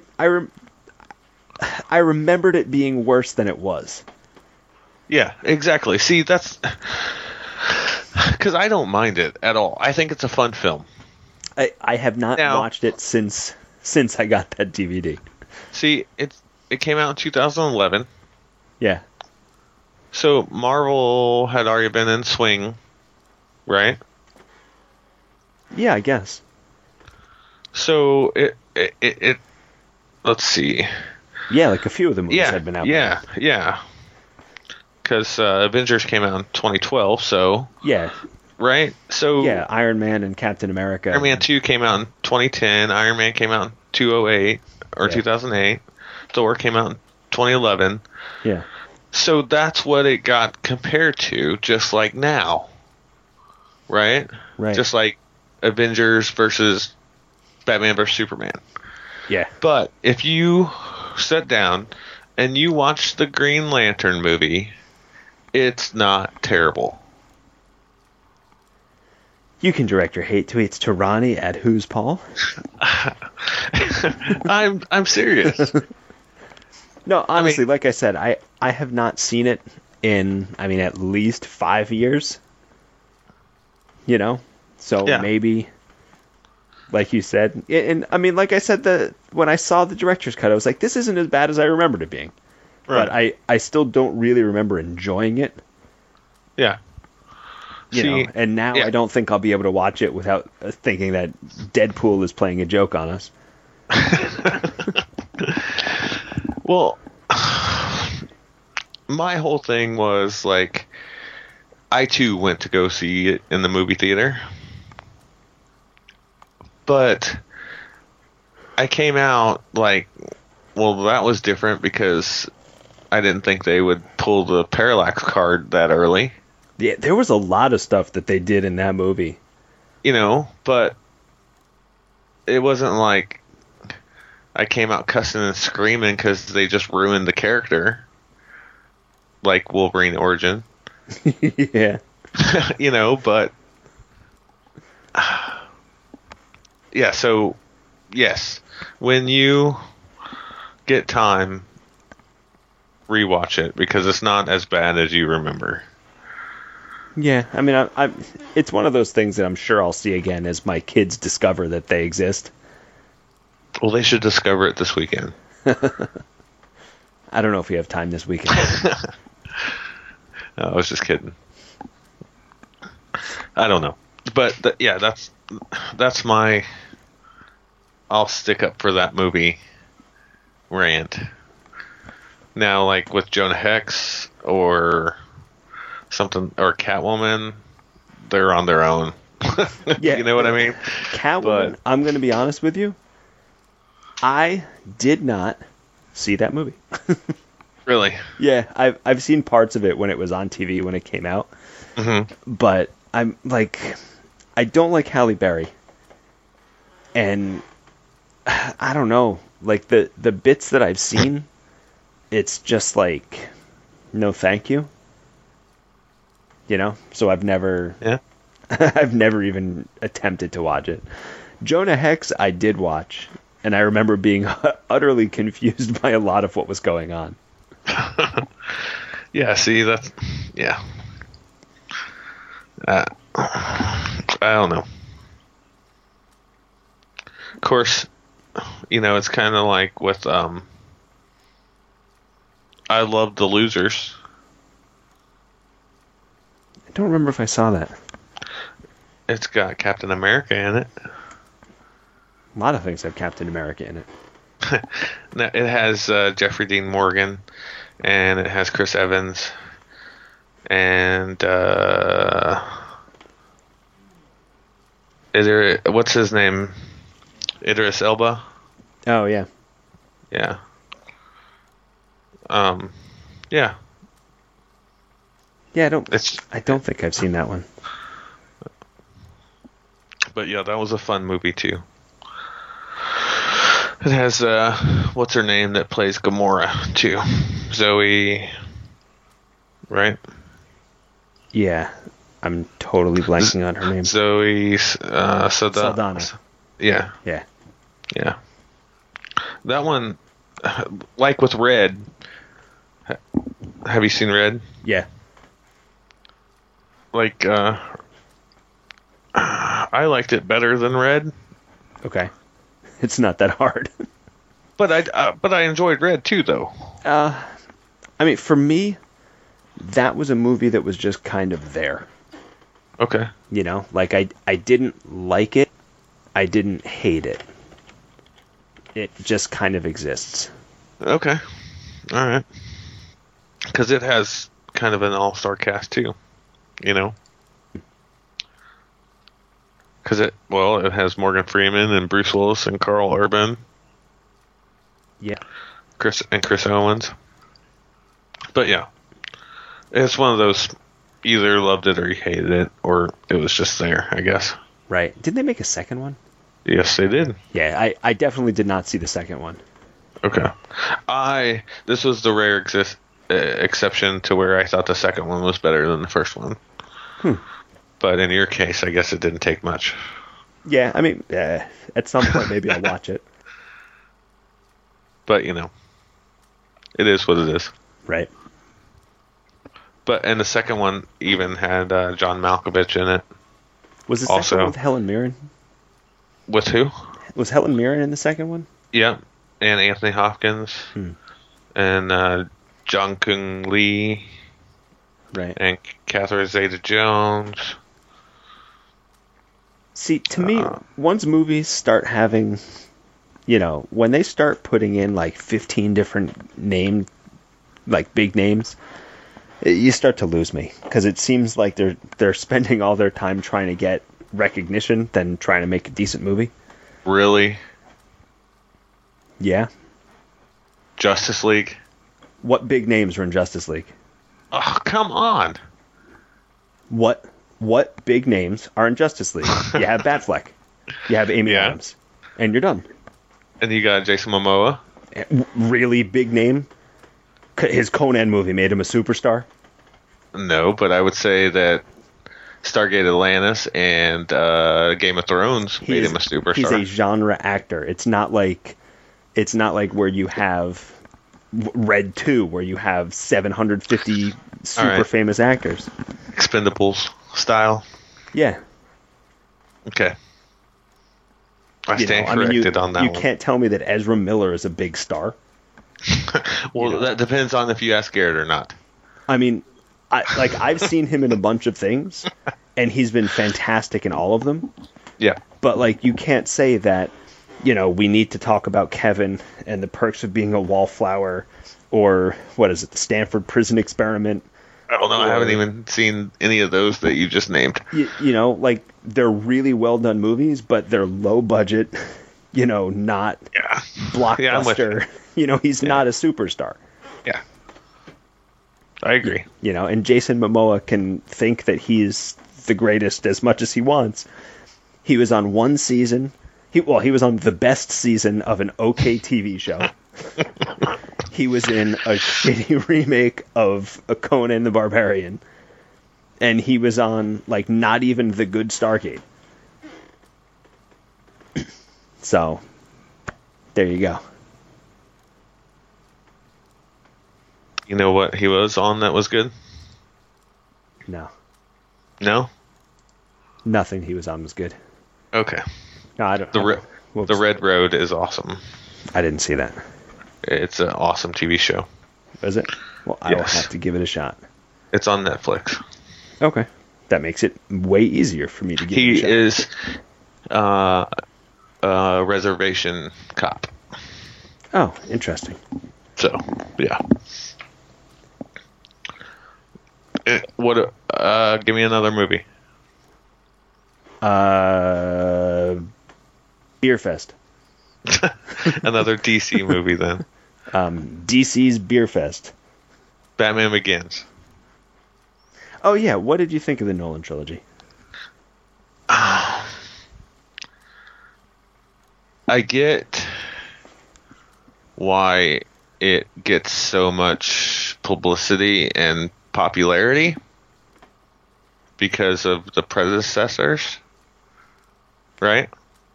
I remembered it being worse than it was. Yeah, exactly. See, that's... Because I don't mind it at all. I think it's a fun film. I have not watched it since since I got that DVD. See, it came out in 2011. Yeah. So Marvel had already been in swing, right? Yeah, I guess. So it let's see. Yeah, like a few of the movies had been out. Yeah. Because Avengers came out in 2012, so... Yeah. Right? So... Yeah, Iron Man and Captain America. Iron Man 2 came out in 2010. Iron Man came out in 2008, or 2008. Thor came out in 2011. Yeah. So that's what it got compared to, just like now. Right? Right. Just like Avengers versus Batman versus Superman. Yeah. But if you sit down and you watch the Green Lantern movie, it's not terrible. You can direct your hate tweets to Ronnie at Who's Paul. I'm serious. No, honestly, like I said, I have not seen it in, at least 5 years. So maybe, like you said, and like I said, when I saw the director's cut, I was like, this isn't as bad as I remembered it being. Right. But I still don't really remember enjoying it. Yeah. And now I don't think I'll be able to watch it without thinking that Deadpool is playing a joke on us. Well, my whole thing was like, I too went to go see it in the movie theater. But I came out like, well, that was different because I didn't think they would pull the Parallax card that early. Yeah, there was a lot of stuff that they did in that movie. But it wasn't like I came out cussing and screaming because they just ruined the character. Like Wolverine Origin. Yeah. But... Yeah, so, yes. When you get time, rewatch it, because it's not as bad as you remember. Yeah, I it's one of those things that I'm sure I'll see again as my kids discover that they exist. Well, they should discover it this weekend. I don't know if we have time this weekend. No, I was just kidding. I don't know. But, that's my... I'll stick up for that movie rant. Now, like with Jonah Hex or something, or Catwoman, they're on their own. Yeah, you know what I mean? Catwoman, I'm going to be honest with you. I did not see that movie. Really? Yeah, I've seen parts of it when it was on TV when it came out. Mm-hmm. But I'm like, I don't like Halle Berry. And I don't know, like the bits that I've seen, it's just like, no thank you. So I've never I've never even attempted to watch it. Jonah Hex I did watch, and I remember being utterly confused by a lot of what was going on. Yeah, see, that's... Yeah. I don't know. Of course, it's kind of like with... I Love the Losers. I don't remember if I saw that. It's got Captain America in it. A lot of things have Captain America in it. No, it has Jeffrey Dean Morgan, and it has Chris Evans, and what's his name? Idris Elba. Oh yeah. Yeah. Yeah. Yeah, I don't think I've seen that one. But yeah, that was a fun movie too. It has what's her name that plays Gamora too? Zoe, right? Yeah, I'm totally blanking on her name. Zoe Saldana. Yeah. Yeah. Yeah. That one, like with Red. Have you seen Red? Yeah. Like, I liked it better than Red. Okay. It's not that hard. But I enjoyed Red too, though. I mean, for me, that was a movie that was just kind of there. Okay. You know, like I didn't like it. I didn't hate it. It just kind of exists. Okay. All right. Because it has kind of an all-star cast too, you know. Because it has Morgan Freeman and Bruce Willis and Carl Urban. Yeah. Chris Owens. But yeah, it's one of those, either loved it or you hated it, or it was just there, I guess. Right. Did they make a second one? Yes, they did. Yeah, I definitely did not see the second one. Okay. This was the rare exception to where I thought the second one was better than the first one. But in your case, I guess it didn't take much. Yeah, I mean, at some point maybe I'll watch it. But, you know, it is what it is. Right. But, and the second one even had John Malkovich in it. Was the second one with Helen Mirren? With who? Was Helen Mirren in the second one? Yeah, and Anthony Hopkins. And Jung Kung Lee. Right. And Catherine Zeta-Jones. See, to me, once movies start having, you know, when they start putting in like 15 different big names, you start to lose me, because it seems like they're spending all their time trying to get recognition than trying to make a decent movie. Really? Yeah. Justice League? What big names are in Justice League? Oh, come on. What big names are in Justice League? You have Batfleck. You have Amy Adams. And you're done. And you got Jason Momoa. Really big name? His Conan movie made him a superstar? No, but I would say that Stargate Atlantis and Game of Thrones made him a superstar. He's a genre actor. It's not like where you have Red 2, where you have 750 super famous actors. Expendables style. Yeah. Okay. I stand corrected on that one. You can't tell me that Ezra Miller is a big star. Well, that depends on if you ask Garrett or not. I mean, I've seen him in a bunch of things, and he's been fantastic in all of them. Yeah. But, like, you can't say that, you know, we need to talk about Kevin and the perks of being a wallflower, or, what is it, the Stanford Prison Experiment. I don't know. I haven't even seen any of those that you just named. You know, like, they're really well-done movies, but they're low-budget, you know, not blockbuster. You know, he's not a superstar. Yeah. I agree. You know, and Jason Momoa can think that he's the greatest as much as he wants. He was on one season. He was on the best season of an okay TV show. He was in a shitty remake of a Conan the Barbarian. And he was on, like, not even the good Stargate. So, there you go. You know what he was on that was good? No. No? Nothing he was on was good. Okay. No, I don't. The Red Road is awesome. I didn't see that. It's an awesome TV show. Is it? Well, I will have to give it a shot. It's on Netflix. Okay. That makes it way easier for me to give it a shot. He is a reservation cop. Oh, interesting. So, yeah. Give me another movie. Beer Fest. Another DC movie then. DC's Beer Fest. Batman Begins. Oh yeah, what did you think of the Nolan trilogy? I get why it gets so much publicity and popularity because of the predecessors, right?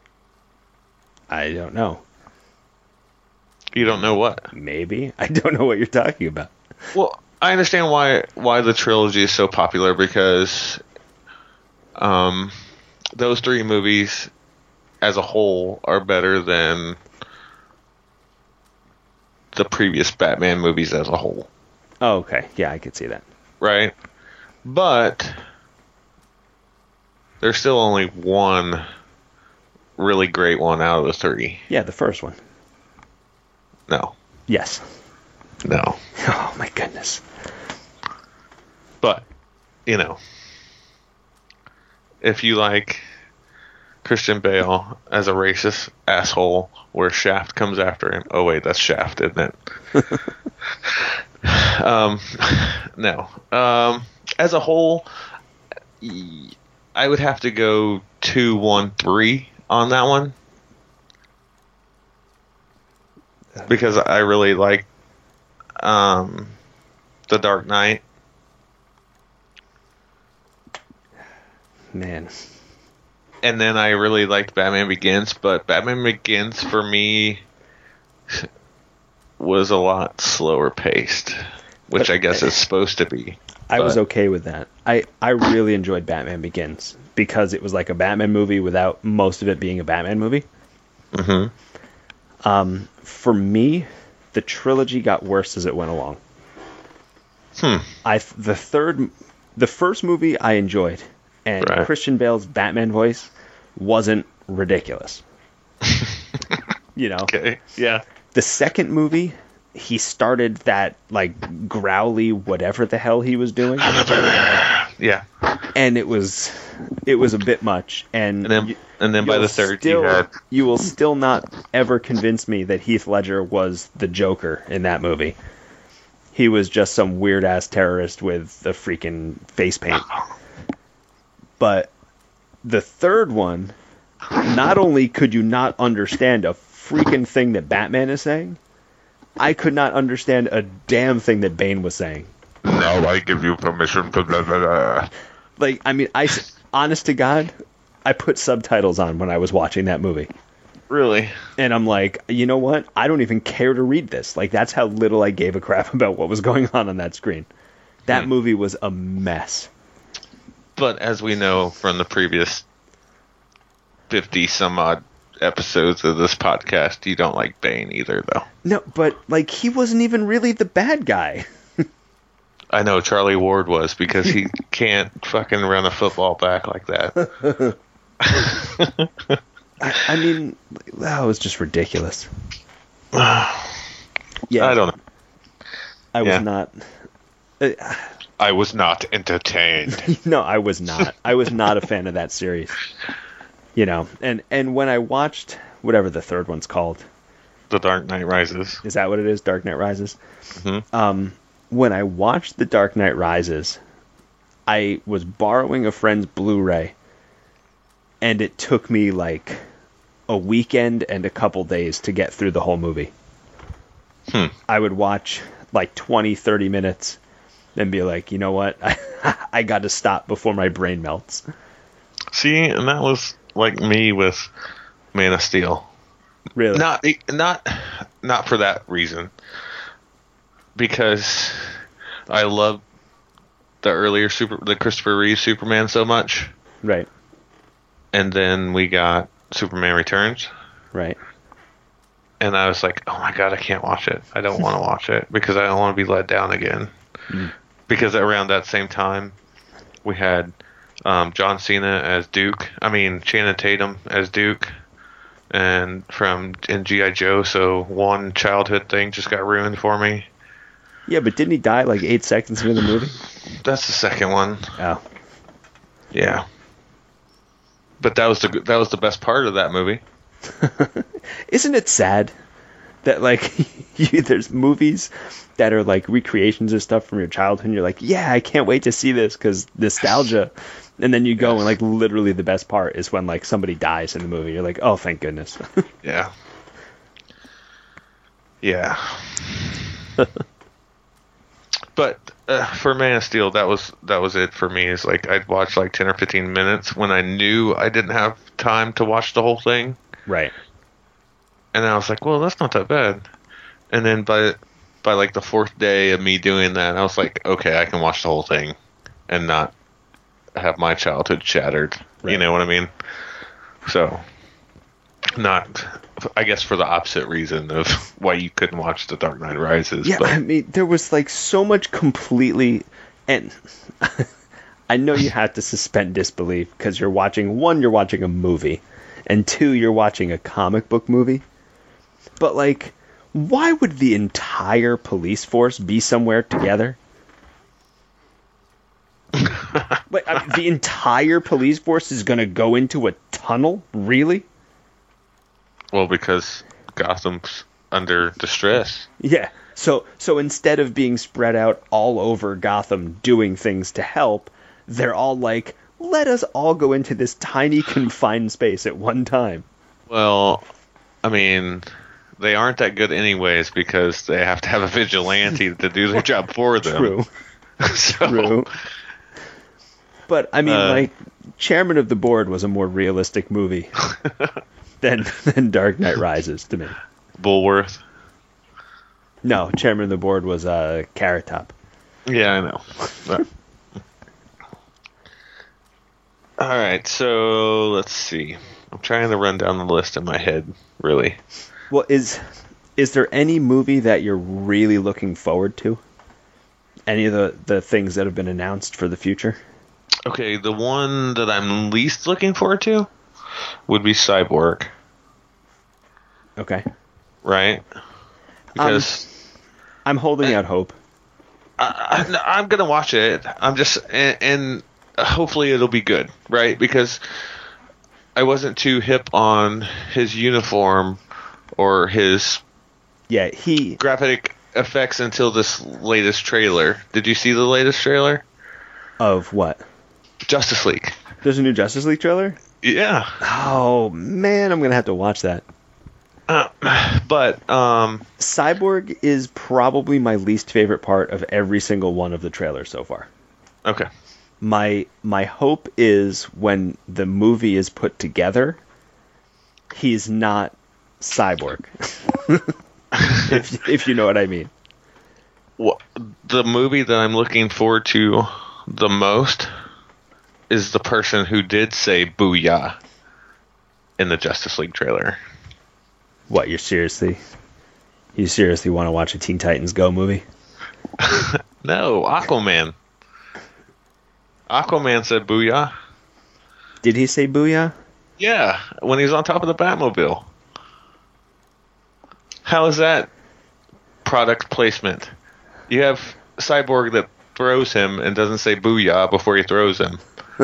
I don't know. You don't know what? Maybe. I don't know what you're talking about. Well, I understand why the trilogy is so popular, because those three movies as a whole are better than the previous Batman movies as a whole. Oh, okay. Yeah, I could see that. Right? But there's still only one really great one out of the 3. Yeah, the first one. No. Yes. No. Oh, my goodness. But, you know, if you like Christian Bale as a racist asshole where Shaft comes after him. Oh, wait, that's Shaft, isn't it? No. As a whole, I would have to go 2, 1, 3 on that one. Because I really like The Dark Knight. Man. And then I really liked Batman Begins, but Batman Begins for me was a lot slower paced, which I guess it's supposed to be. I was okay with that. I really enjoyed Batman Begins because it was like a Batman movie without most of it being a Batman movie. Mm-hmm. For me, the trilogy got worse as it went along. The first movie I enjoyed, and right. Christian Bale's Batman voice wasn't ridiculous. You know? Okay, yeah. The second movie, he started that, like, growly whatever the hell he was doing. Yeah. And it was a bit much. And then by the third, you will still not ever convince me that Heath Ledger was the Joker in that movie. He was just some weird-ass terrorist with a freaking face paint. But the third one, not only could you not understand a freaking thing that Batman is saying, I could not understand a damn thing that Bane was saying. Now I give you permission to blah, blah, blah. Like, I mean, honest to God, I put subtitles on when I was watching that movie. Really? And I'm like, you know what? I don't even care to read this. Like, that's how little I gave a crap about what was going on that screen. That movie was a mess. But as we know from the previous 50-some-odd episodes of this podcast, you don't like Bane either, though. No, but, like, he wasn't even really the bad guy. I know Charlie Ward was, because he can't fucking run a football back like that. I mean, that was just ridiculous. Yeah, I don't know. I was not... I was not entertained. No, I was not. I was not a fan of that series. You know, and when I watched whatever the third one's called, The Dark Knight Rises. Is that what it is? Dark Knight Rises? Mm-hmm. When I watched The Dark Knight Rises, I was borrowing a friend's Blu-ray, and it took me like a weekend and a couple days to get through the whole movie. I would watch like 20, 30 minutes, then be like, you know what? I got to stop before my brain melts. See, and that was like me with Man of Steel. Really? Not for that reason. Because I love the Christopher Reeve Superman so much. Right. And then we got Superman Returns. Right. And I was like, oh my God, I can't watch it. I don't want to watch it because I don't want to be let down again. Because around that same time, we had John Cena as Duke. I mean, Channing Tatum as Duke. And in G.I. Joe, so one childhood thing just got ruined for me. Yeah, but didn't he die like 8 seconds into the movie? That's the second one. Oh. Yeah. But that was the best part of that movie. Isn't it sad that like there's movies that are like recreations of stuff from your childhood and you're like, yeah, I can't wait to see this because nostalgia. And then you go and like literally the best part is when like somebody dies in the movie. You're like, oh, thank goodness. Yeah. Yeah. But for Man of Steel, that was it for me. Is like I'd watch like 10 or 15 minutes when I knew I didn't have time to watch the whole thing. Right. And I was like, well, that's not that bad. And then by like the fourth day of me doing that, I was like, okay, I can watch the whole thing and not have my childhood shattered. Right. You know what I mean? So, Not, I guess, for the opposite reason of why you couldn't watch The Dark Knight Rises. Yeah, but. I mean, there was like so much completely, and I know you have to suspend disbelief because you're watching a movie, and 2, you're watching a comic book movie. But like, why would the entire police force be somewhere together? But the entire police force is going to go into a tunnel? Really? Well, because Gotham's under distress. Yeah. So instead of being spread out all over Gotham doing things to help, they're all like, let us all go into this tiny confined space at one time. Well, I mean, they aren't that good anyways because they have to have a vigilante to do their job for them. True. So, True. But, I mean, like, Chairman of the Board was a more realistic movie than Dark Knight Rises to me. Bulworth? No, Chairman of the Board was Carrot Top. Yeah, I know. All right, so let's see. I'm trying to run down the list in my head, really. Well, is there any movie that you're really looking forward to? Any of the things that have been announced for the future? Okay, the one that I'm least looking forward to would be Cyborg. Okay. Right? Because I'm holding out hope. I'm going to watch it. I'm just... And hopefully it'll be good, right? Because I wasn't too hip on his uniform or his graphic effects until this latest trailer. Did you see the latest trailer? Of what? Justice League. There's a new Justice League trailer? Yeah. Oh, man, I'm going to have to watch that. But Cyborg is probably my least favorite part of every single one of the trailers so far. Okay. My hope is when the movie is put together, he's not Cyborg. if you know what I mean. Well, the movie that I'm looking forward to the most is the person who did say "Booyah" in the Justice League trailer. What, you seriously want to watch a Teen Titans Go movie? No, Aquaman. Aquaman said "Booyah." Did he say "Booyah"? Yeah, when he was on top of the Batmobile. How is that product placement? You have Cyborg that throws him and doesn't say "Booyah" before he throws him.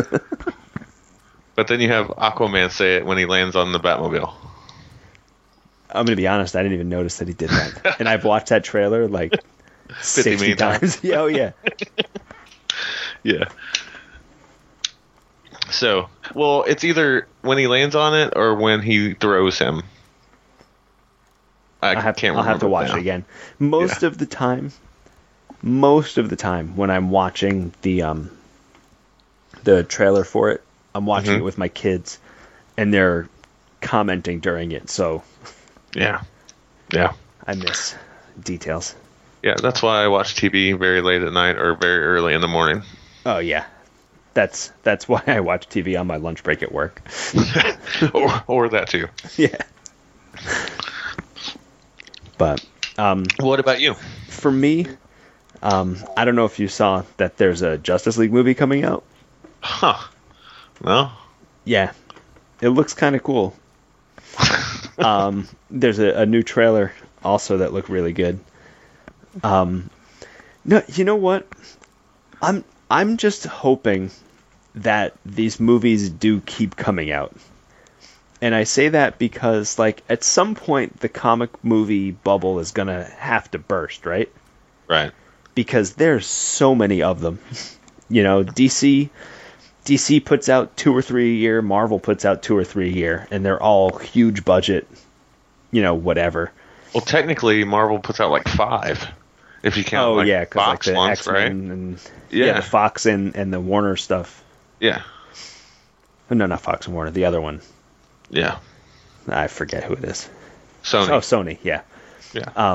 But then you have Aquaman say it when he lands on the Batmobile. I'm going to be honest, I didn't even notice that he did that. And I've watched that trailer like 60 times. Yeah, oh, yeah. Yeah. So, well, it's either when he lands on it or when he throws him. I'll have to watch it again. Most of the time when I'm watching the trailer for it, I'm watching it with my kids, and they're commenting during it. So, yeah, I miss details. Yeah, that's why I watch TV very late at night or very early in the morning. Oh yeah, that's why I watch TV on my lunch break at work. or that too. Yeah. But what about you? For me, I don't know if you saw that there's a Justice League movie coming out. Huh. No? Yeah. It looks kind of cool. There's a new trailer also that looked really good. No, you know what? I'm just hoping that these movies do keep coming out. And I say that because, like, at some point, the comic movie bubble is going to have to burst, right? Right. Because there's so many of them. You know, DC puts out 2 or 3 a year, Marvel puts out 2 or 3 a year, and they're all huge budget, you know, whatever. Well, technically, Marvel puts out like 5, if you count Fox like the ones, X-Men right? And, the Fox and the Warner stuff. Yeah. Oh, no, not Fox and Warner, the other one. Yeah. I forget who it is. Sony. Oh, Sony, yeah. Yeah.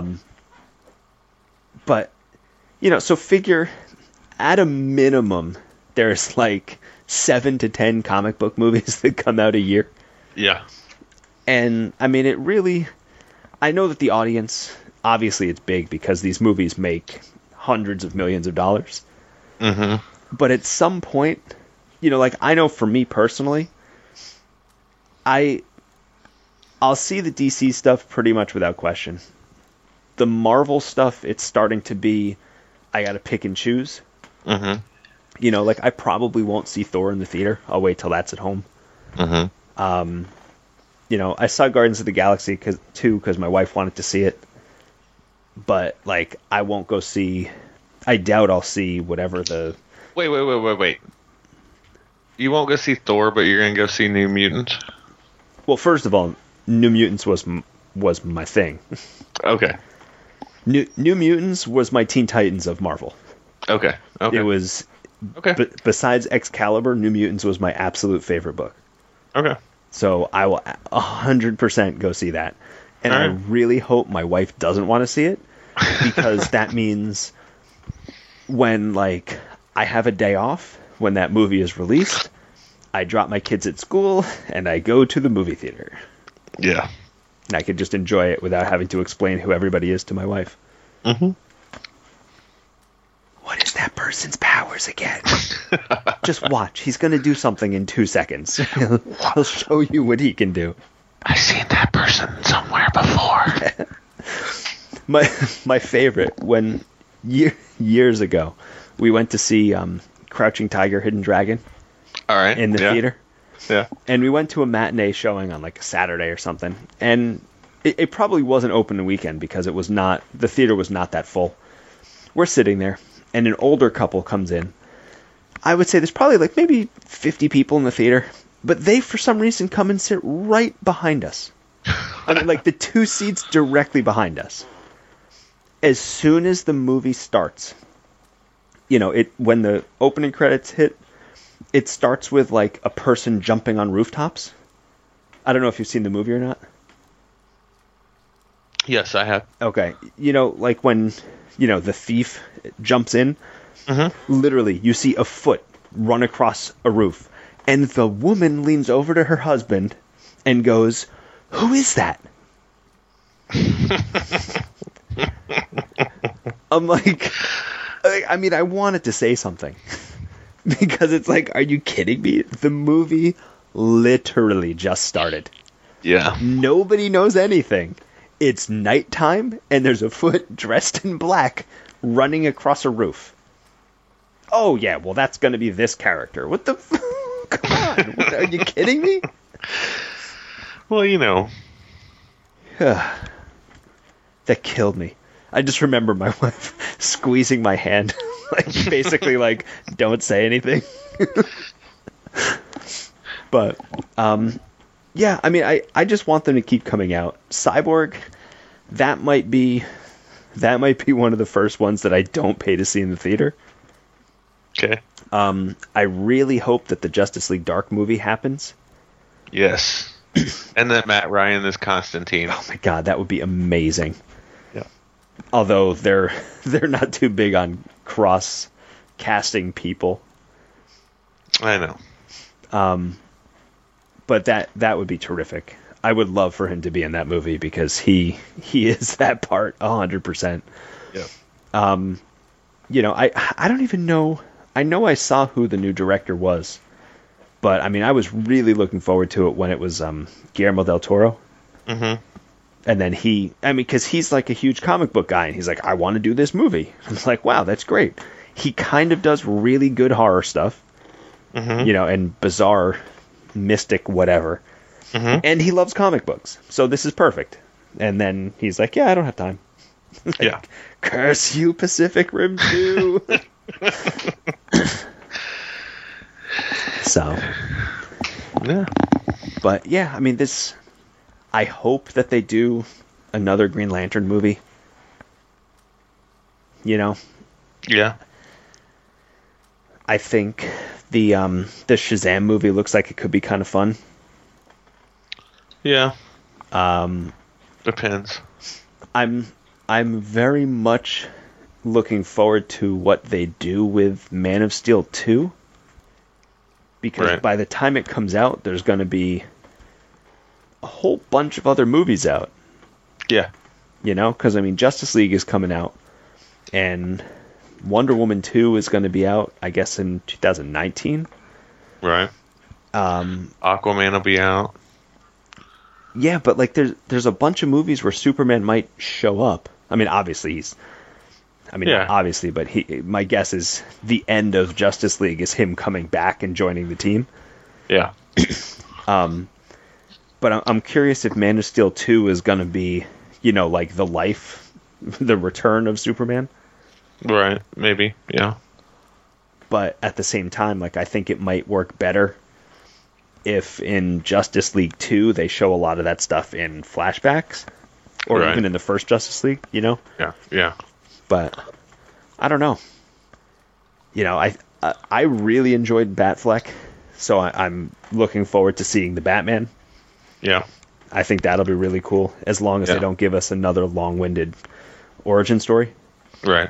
But, you know, so figure, at a minimum, there's like 7 to 10 comic book movies that come out a year. Yeah. And, I mean, it really... I know that the audience, obviously it's big because these movies make hundreds of millions of dollars. Mm-hmm. But at some point, you know, like, I know for me personally, I'll see the DC stuff pretty much without question. The Marvel stuff, it's starting to be, I gotta pick and choose. Mm-hmm. You know, like, I probably won't see Thor in the theater. I'll wait till that's at home. Mm-hmm. You know, I saw Guardians of the Galaxy too because my wife wanted to see it. But, like, I won't go see... I doubt I'll see whatever the... Wait. You won't go see Thor, but you're going to go see New Mutants? Well, first of all, New Mutants was my thing. Okay. New Mutants was my Teen Titans of Marvel. Okay. It was... Okay. Besides Excalibur, New Mutants was my absolute favorite book. Okay. So I will 100% go see that. And I really hope my wife doesn't want to see it, because that means when, like, I have a day off, when that movie is released, I drop my kids at school, and I go to the movie theater. Yeah. And I could just enjoy it without having to explain who everybody is to my wife. Mm-hmm. What is that person's powers again? Just watch. He's going to do something in 2 seconds. He'll show you what he can do. I've seen that person somewhere before. My favorite, when years ago, we went to see Crouching Tiger, Hidden Dragon. All right. In the theater. Yeah. And we went to a matinee showing on like a Saturday or something. And it probably wasn't open the weekend because the theater was not that full. We're sitting there, and an older couple comes in. I would say there's probably like maybe 50 people in the theater, but they, for some reason, come and sit right behind us. I mean, like the 2 seats directly behind us. As soon as the movie starts, you know, when the opening credits hit, it starts with like a person jumping on rooftops. I don't know if you've seen the movie or not. Yes, I have. Okay. You know, like when, you know, the thief jumps in, literally you see a foot run across a roof, and the woman leans over to her husband and goes, "Who is that?" I'm like, I mean, I wanted to say something because it's like, are you kidding me? The movie literally just started. Yeah. Nobody knows anything. It's nighttime, and there's a foot dressed in black running across a roof. Oh, yeah, well, that's going to be this character. What the... Come on. Are you kidding me? Well, you know. That killed me. I just remember my wife squeezing my hand. Like, basically, like, don't say anything. But, yeah, I mean, I just want them to keep coming out. Cyborg, that might be one of the first ones that I don't pay to see in the theater. Okay. I really hope that the Justice League Dark movie happens. Yes. And that Matt Ryan is Constantine. Oh my god, that would be amazing. Yeah. Although they're not too big on cross casting people. I know. But that would be terrific. I would love for him to be in that movie because he is that part 100%. Yeah. You know, I don't even know. I know I saw who the new director was, but I mean, I was really looking forward to it when it was Guillermo del Toro. Mm-hmm. And then because he's like a huge comic book guy, and he's like, I want to do this movie. I was like, wow, that's great. He kind of does really good horror stuff, you know, and bizarre, mystic, whatever. Mm-hmm. And he loves comic books, so this is perfect. And then he's like, yeah, I don't have time. Like, yeah. Curse you, Pacific Rim 2. So. Yeah. But yeah, I mean, I hope that they do another Green Lantern movie. You know? Yeah. I think the Shazam movie looks like it could be kind of fun. Yeah. Depends. I'm very much looking forward to what they do with Man of Steel 2. Because by the time it comes out, there's going to be a whole bunch of other movies out. Yeah. You know, because, I mean, Justice League is coming out, and Wonder Woman 2 is going to be out, I guess, in 2019. Right. Aquaman will be out. Yeah, but, like, there's a bunch of movies where Superman might show up. I mean, obviously, obviously, but my guess is the end of Justice League is him coming back and joining the team. Yeah. But I'm curious if Man of Steel 2 is going to be, you know, like the return of Superman. Right, maybe, yeah. But at the same time, like, I think it might work better if in Justice League 2 they show a lot of that stuff in flashbacks. Or even in the first Justice League, you know? Yeah. But I don't know. You know, I really enjoyed Batfleck, so I'm looking forward to seeing the Batman. Yeah. I think that'll be really cool, as long as they don't give us another long-winded origin story. Right.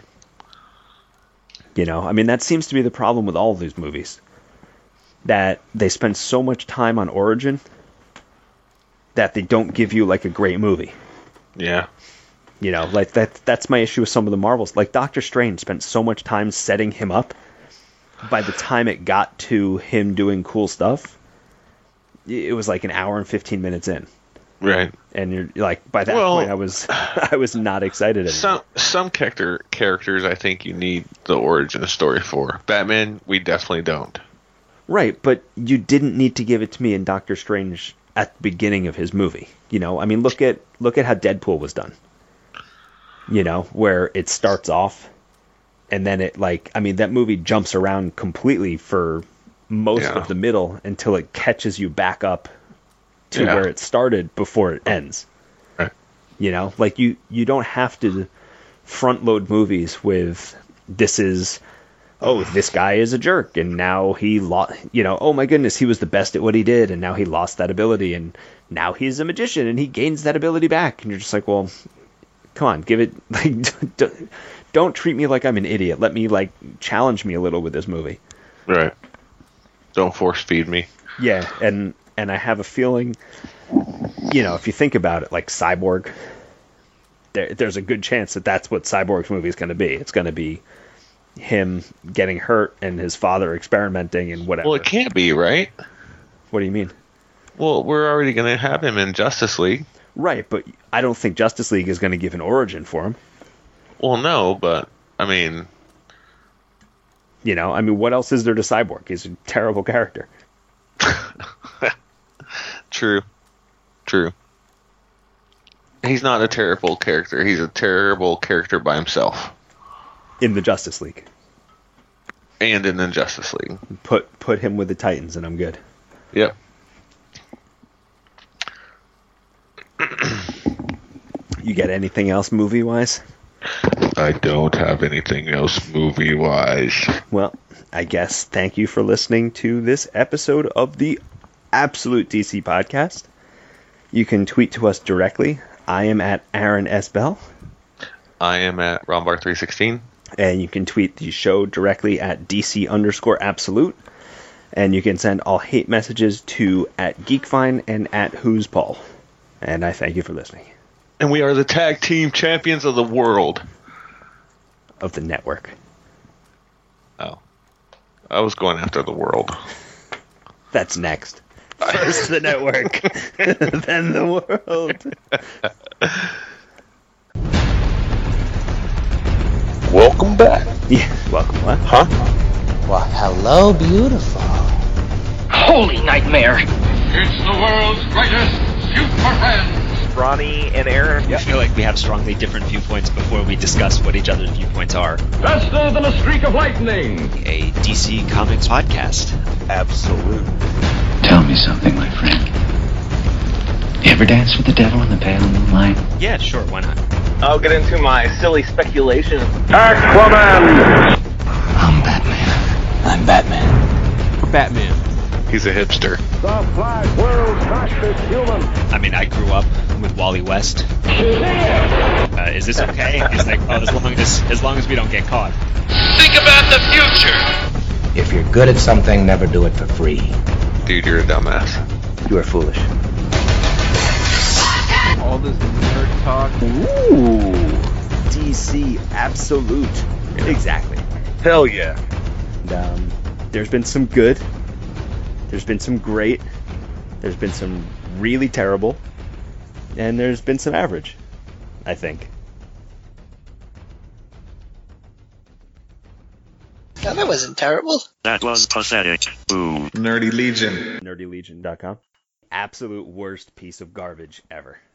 You know, I mean, that seems to be the problem with all of these movies. That they spend so much time on origin that they don't give you, like, a great movie. Yeah. You know, like, that's my issue with some of the Marvels. Like, Doctor Strange spent so much time setting him up. By the time it got to him doing cool stuff, it was like an hour and 15 minutes in. Right. And you're like, by that point, I was not excited anymore. Some characters I think you need the origin story for. Batman, we definitely don't. Right, but you didn't need to give it to me in Doctor Strange at the beginning of his movie. You know, I mean, look at how Deadpool was done. You know, where it starts off, and then it, like, I mean, that movie jumps around completely for most of the middle until it catches you back up to where it started before it ends. Right. You know, like, you don't have to front load movies with this guy is a jerk, and now he lost, you know, oh my goodness, he was the best at what he did, and now he lost that ability, and now he's a magician, and he gains that ability back. And you're just like, well, come on, give it, like, don't treat me like I'm an idiot. Let me, like, challenge me a little with this movie. Right. Don't force feed me. Yeah, and I have a feeling, you know, if you think about it, like Cyborg, there's a good chance that that's what Cyborg's movie is going to be. It's going to be him getting hurt and his father experimenting and whatever. Well, it can't be, right? What do you mean? Well, we're already going to have him in Justice League. Right, but I don't think Justice League is going to give an origin for him. Well, no, but, I mean... You know, I mean, what else is there to Cyborg? He's a terrible character. True. He's not a terrible character. He's a terrible character by himself. In the Justice League. And in the Justice League. Put him with the Titans and I'm good. Yep. You got anything else movie-wise? I don't have anything else movie-wise. Well, I guess thank you for listening to this episode of the Absolute DC Podcast. You can tweet to us directly. I am at Aaron S. Bell. I am at Rombar316. And you can tweet the show directly at DC_Absolute. And you can send all hate messages to at Geekfine and at Who's Paul. And I thank you for listening. And we are the tag team champions of the world. Of the network. Oh. I was going after the world. That's next. First the network, then the world. Welcome back. Yeah, welcome what? Huh? Well, hello, beautiful. Holy nightmare. It's the world's greatest super friend. Ronnie and Aaron. I feel like we have strongly different viewpoints before we discuss what each other's viewpoints are. Faster than a streak of lightning. A DC Comics podcast. Absolute. Tell me something, my friend. You ever dance with the devil in the pale moonlight? Yeah, sure, why not? I'll get into my silly speculation. Aquaman. I'm Batman. I'm Batman. Batman. He's a hipster. The Flash, world's fastest human. I mean, I grew up with Wally West. Is this okay? He's like, oh, as long as we don't get caught. Think about the future. If you're good at something, never do it for free. Dude, you're a dumbass. You are foolish. All this nerd talk. Ooh, DC Absolute. Exactly. Hell yeah. And, there's been some good. There's been some great. There's been some really terrible. And there's been some average, I think. No, that wasn't terrible. That was pathetic. Boo. Nerdy Legion. NerdyLegion.com. Absolute worst piece of garbage ever.